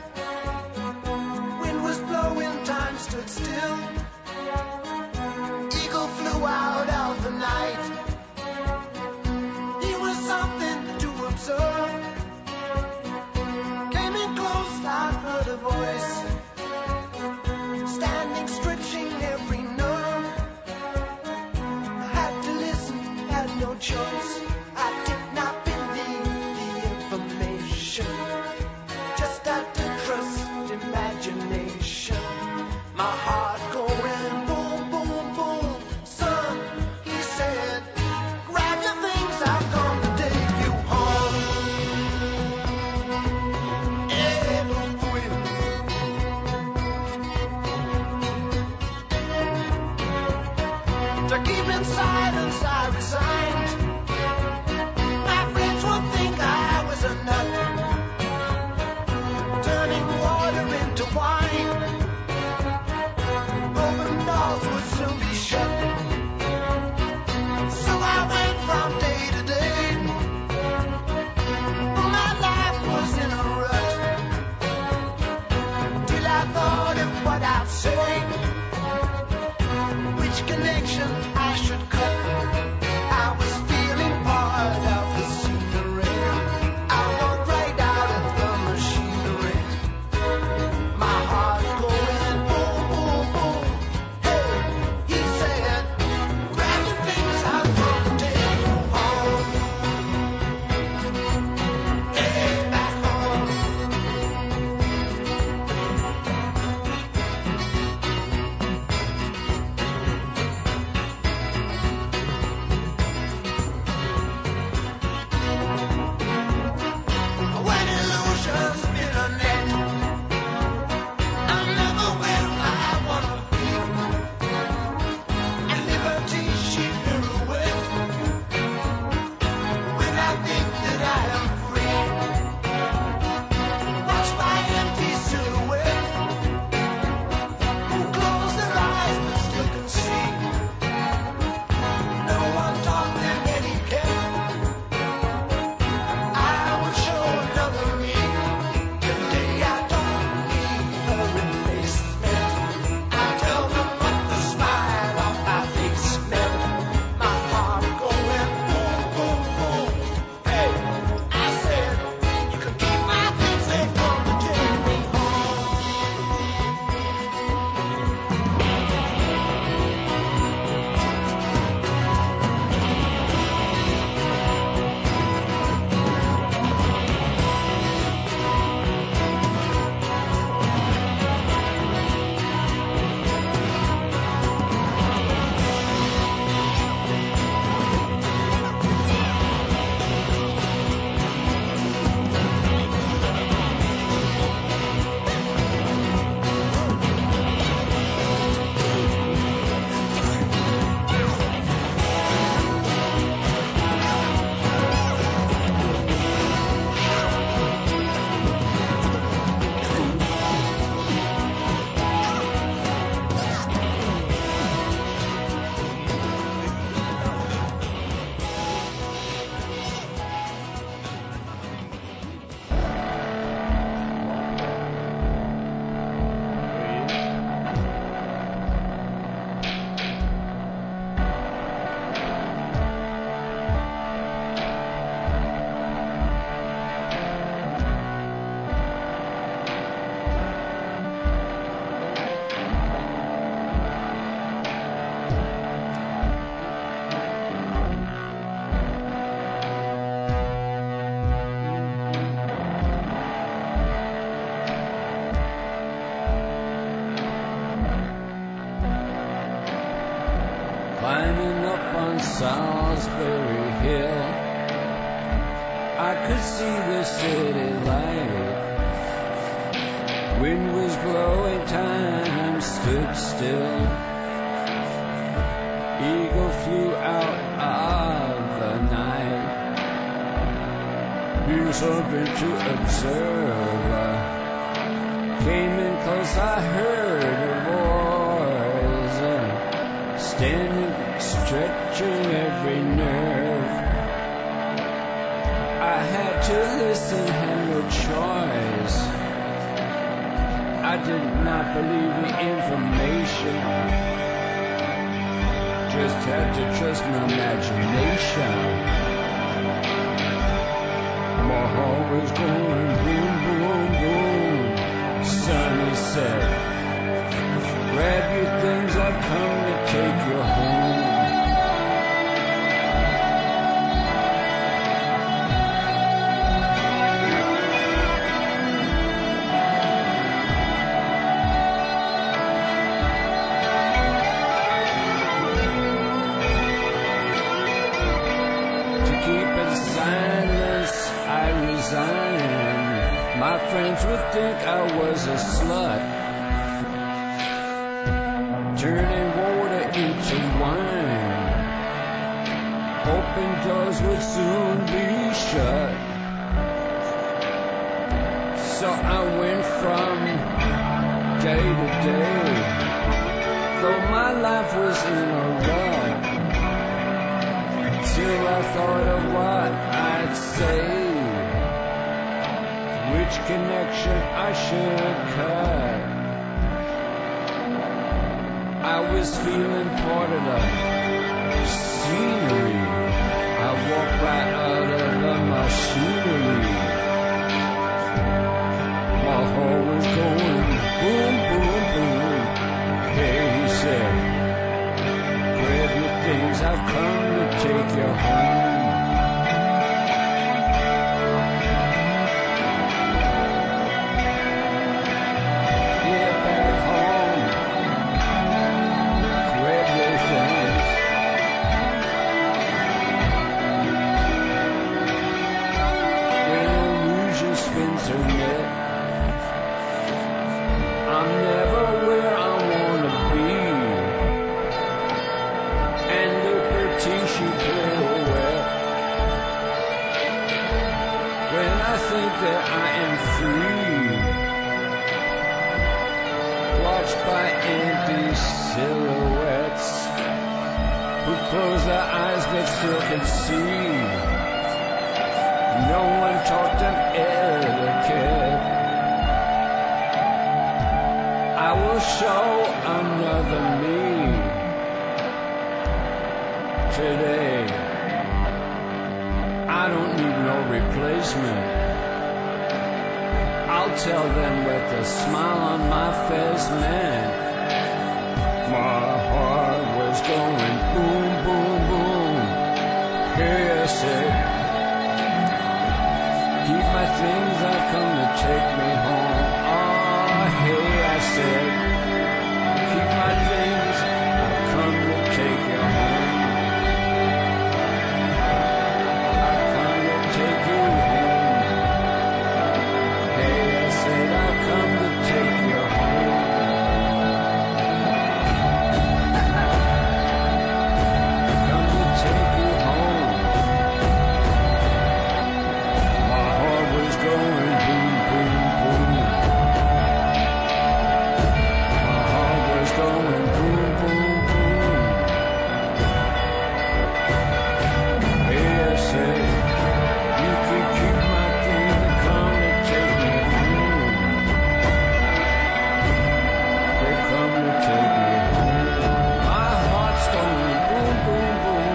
Wind was blowing, time stood still. Eagle flew out of the night. It was something to observe. Came in close, I heard a voice, standing, stretching every nerve. I had to listen, had no choice. I did not believe the information, just had to trust imagination. my heart going boom, boom, boom. Son, he said, grab your things, I've come to take you home. To keep in silence, I resigned. My friends would think I was a nut, turning water into wine. Open doors would soon be shut. So I went from day to day. My life was in a rut, till I thought of what I'd say, which connection I should cut. I was feeling part of the scenery. I walked right out of the machinery. My heart going boom, boom, boom. Hey, he said, grab your things, I'll come to take you home. Hey, back home. When illusions spin a net, I'm never where I wanna be. And liberty she pirouette when I think that I am free. Watch my empty silhouette, who close their eyes but still can see. No one taught them etiquette. I will show another me. Today I don't need a replacement. I tell them what the smile on my face meant. My heart going boom, boom, boom. Hey, I said, you can keep my things, they've come to take me home. Climbing up on Salisbury Hill, I could see the city light. Wind was blowing, time stood still. Eagle flew out of the night. Here's something to observe. Came in close, I heard a voice, standing, stretching every nerve. I had to listen, had no choice. I did not believe the information, just had to trust my imagination. My heart was going boom, boom, boom. Son, he said, grab your things, I've come to take you home. resign. My friends would think I was a slut, turning water into wine, hoping doors would soon be shut. So I went from day to day, though my life was in a rut, till I thought of what I'd say, which connection I should cut. I was feeling part of the scenery. I walked right out of the machinery. My heart was going boom, boom, boom. Hey, he said, grab your things, I've come to take you home. Yeah, back home. Grab your things. When illusion spins her net, I'm never where I wanna be, and liberty she pirouette. When I think that I am free, watched by empty silhouettes who close their eyes but still can see. No one taught them etiquette. I will show another me today. I don't need no replacement. I'll tell them with a smile on my face, man. My heart was going boom, boom, boom. Hey, I said, keep my things, I come to take me home. Oh, hey, I said, keep my things, I come to take you home. I come to take you home. Hey, I said, I come to take you home. Come to take you home. My heart was going boom, boom, boom. My heart was going boom, boom, boom. Hey, I said, you can keep my thing, come to take me home. They come to take me home. My heart's going boom, boom, boom.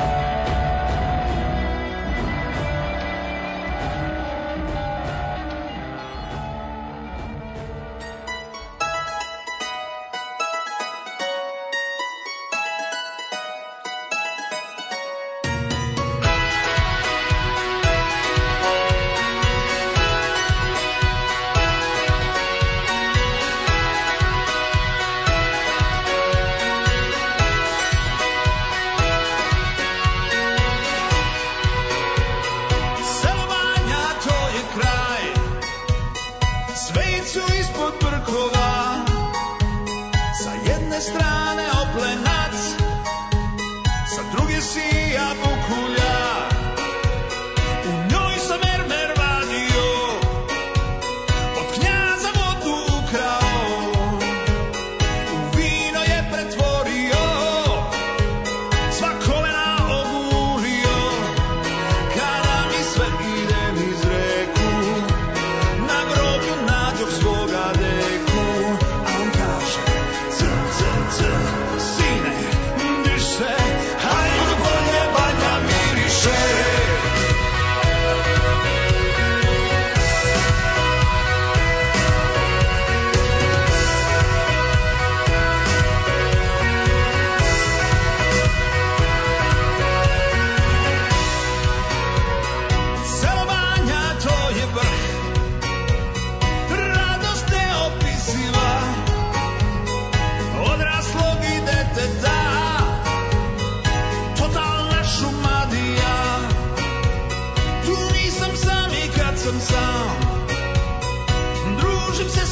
Selovanja to je kraj, svecu ispod brkova, sa jedne strane oplenac, sa druge sija bukulja. U njoj sam mermer vadio, od knjaza vodu ukrao, u vino je pretvorio, sva kolena ogurio. Kada mi sve ide niz reku, na groblju nađoh svoga deku, a on kaže, crn, crn, crn, sine,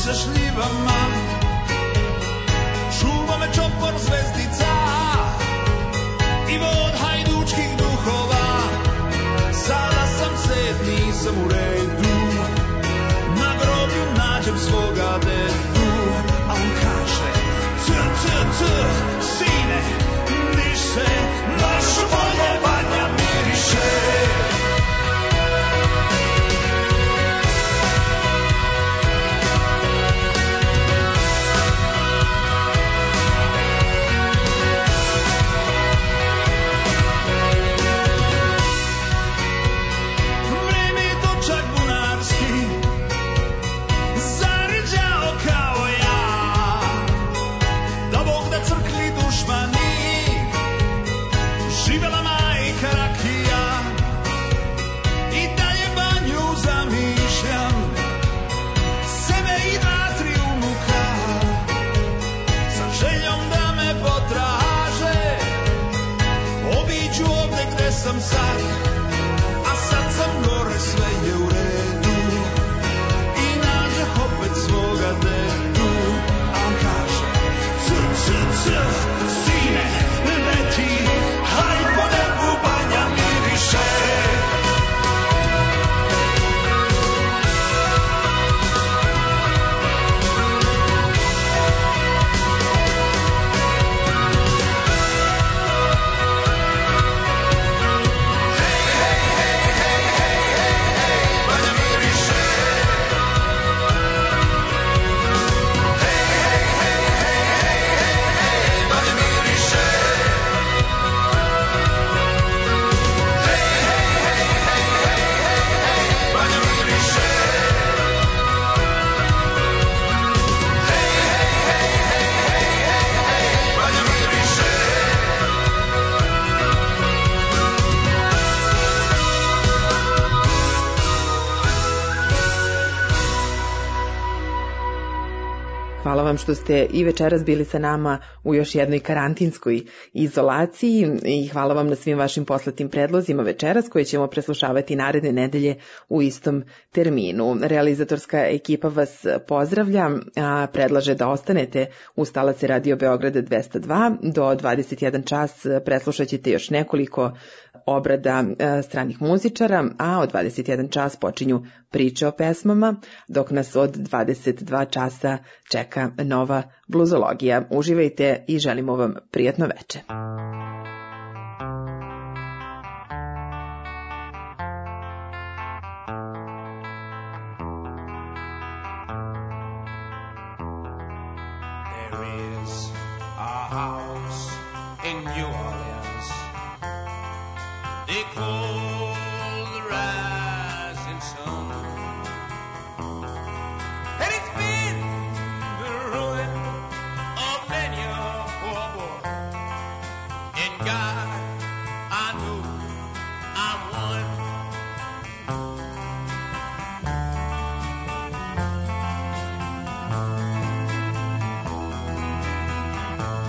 se šljivama, čuva me čopor zvezdica i vod hajdučkih duhova. Sada sam set, nisam u redu, na groblju nađem svoga dedu. A on kaže, c, c, c, sine, niš se, naša bolje banja miriše. Sam sad, a sad sam gore, sve je u redu i nađeh opet svoga dedu. A on kaže, c, c, c, sine, leti, haj po nebu banja miriše. Hvala vam što ste i večeras bili sa nama u još jednoj karantinskoj izolaciji i hvala vam na svim vašim poslatim predlozima večeras koje ćemo preslušavati naredne nedelje u istom terminu. Realizatorska ekipa vas pozdravlja, a predlaže da ostanete uz talace Radio Beograda dvesta dva. Do dvadeset jedan čas preslušat ćete još nekoliko obrada stranih muzičara, a od dvadeset jedan čas počinju priče o pesmama, dok nas od dvadeset dva časa čeka nova bluzologija. Uživajte i želimo vam prijatno veče. There is a house in New Orleans they call the rising sun, and it's been the ruin of many a poor boy. And God, I know I'm one.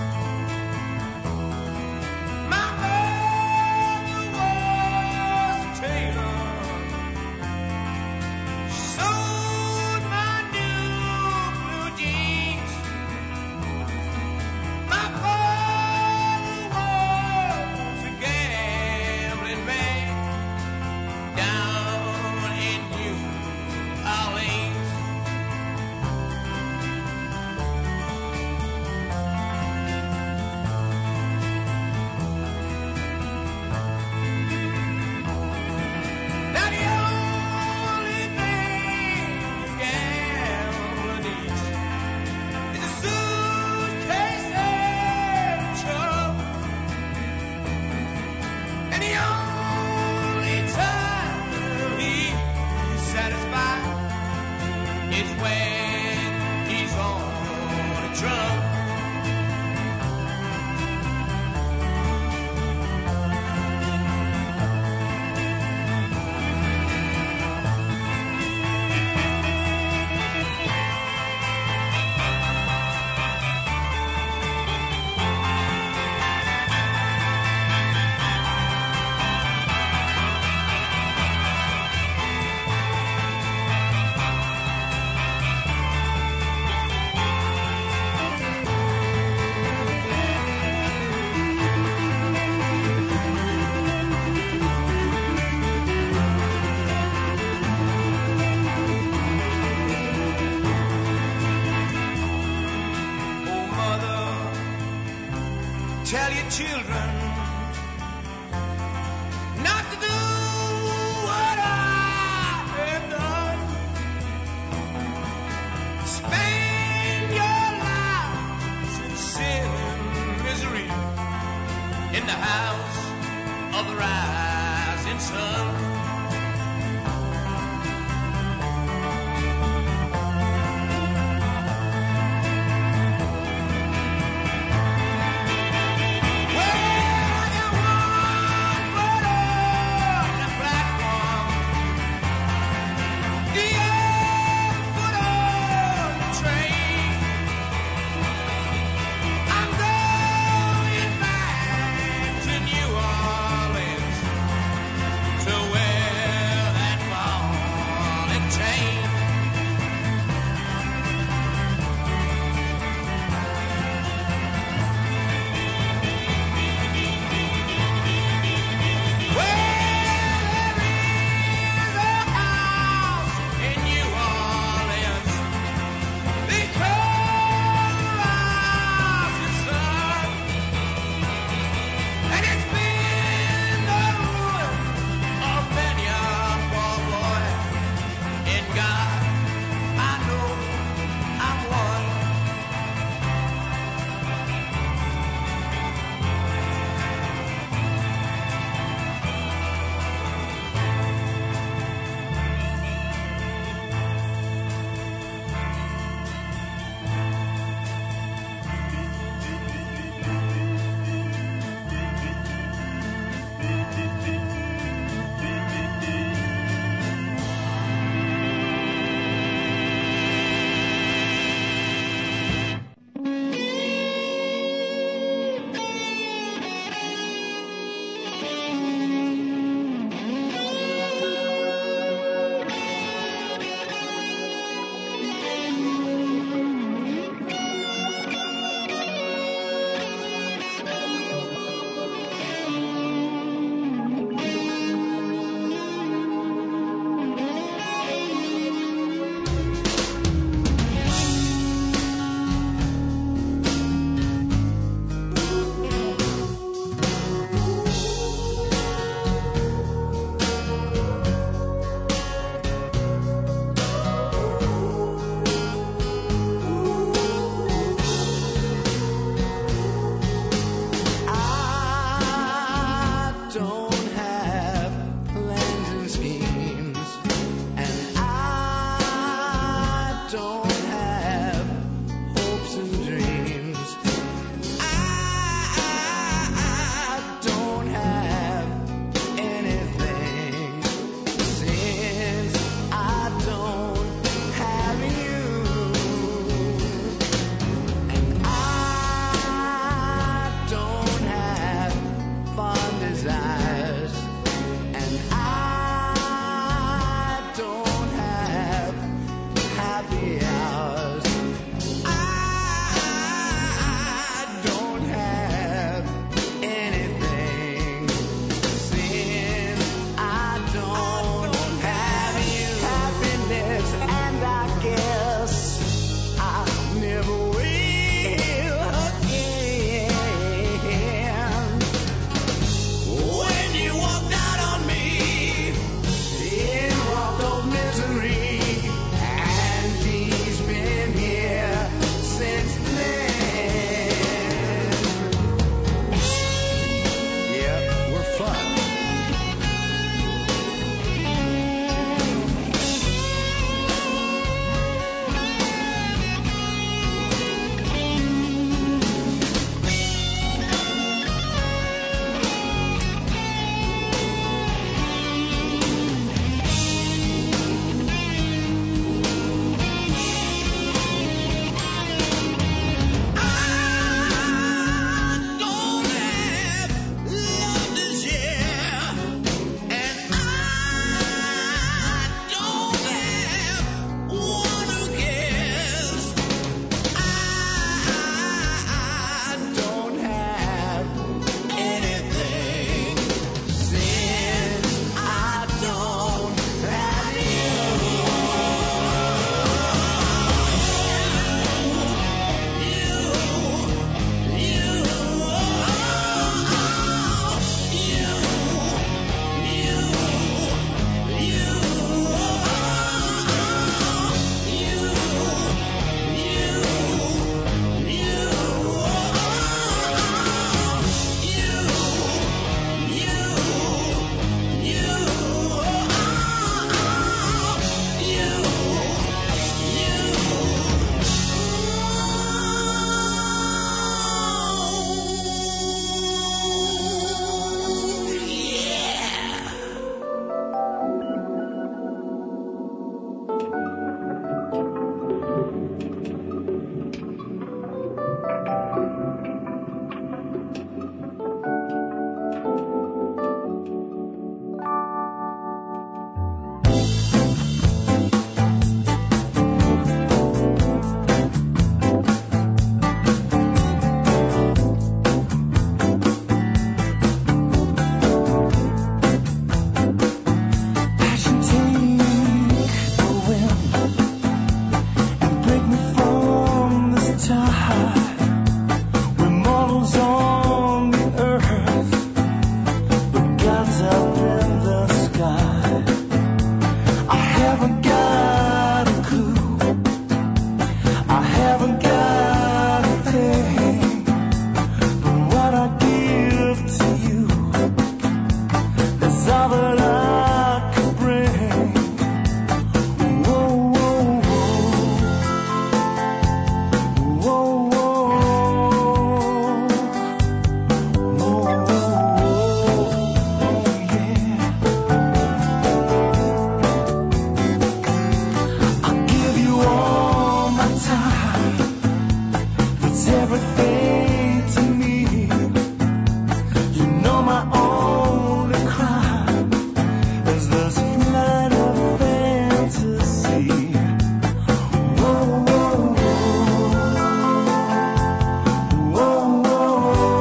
My mother was tell your children not to do what I have done. Spend your lives in sin and misery in the house of the rising sun. Where everything to me. You know my only crime is this flight of fantasy. Whoa, whoa, whoa, whoa,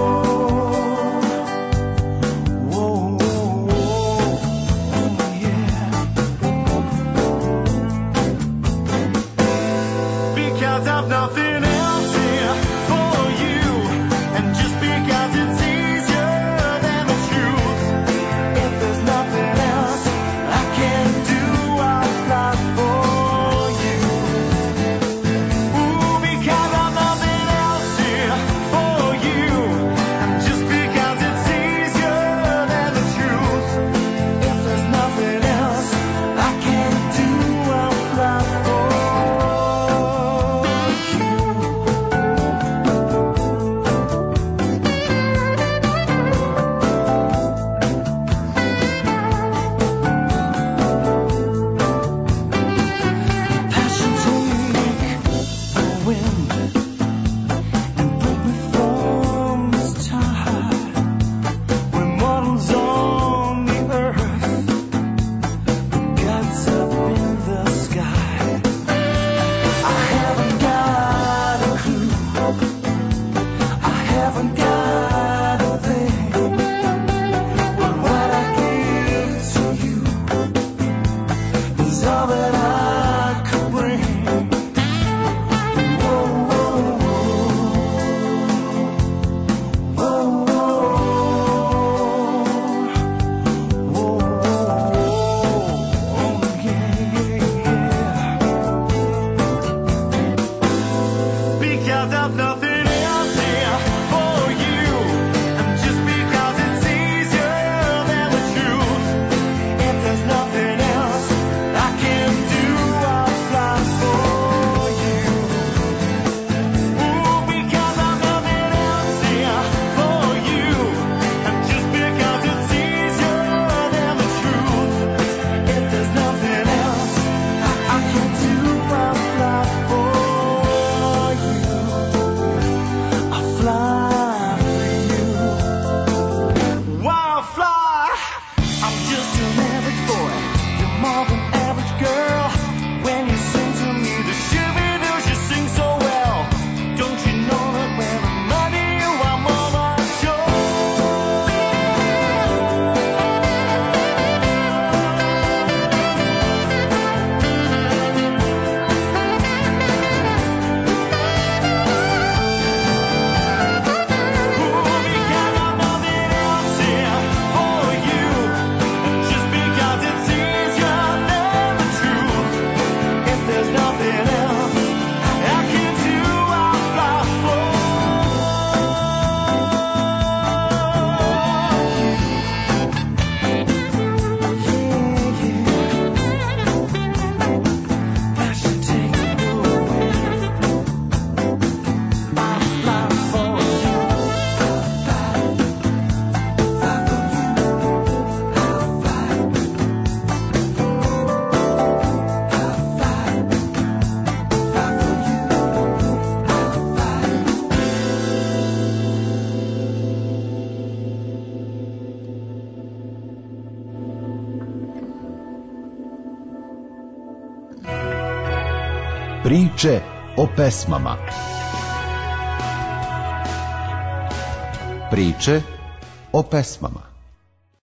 whoa, whoa, yeah. Because I've nothing else here for you, and just because it's easier than the truth. If there's nothing else I can do, I'll fly for you. Ooh, because I've nothing else here for you, and just because it's easier than the truth. If there's nothing else I can do, I'll fly for you. Passion take the wind and break me from this tide. We're mortals on the earth, but God's up in the sky. I haven't got a clue, I haven't got a thing, but what I give to you is all that I could bring. Whoa, whoa, whoa, whoa, whoa, whoa, yeah, yeah, yeah. Because I've nothing else here for you, and just because it's easier than the truth. If there's nothing else I can do, I'll fly for you. Ooh, because I've nothing else here for you, and just because it's easier than the truth. If there's nothing else I can do, I'll fly for you. I'll fly for you. Wildfly, I'm just an average boy. You're more than average girl. When you sing to me, the shooby-doo, you sing so well. Don't you know that when I'm under you, I'm on my show? Ooh, because I've nothing else here for you, and just because it's easier than the truth. If there's nothing else I can do, I'll fly for you. Yeah, yeah. Passion take the wind. I'll fly for you. Priče o pesmama. Priče o pesmama.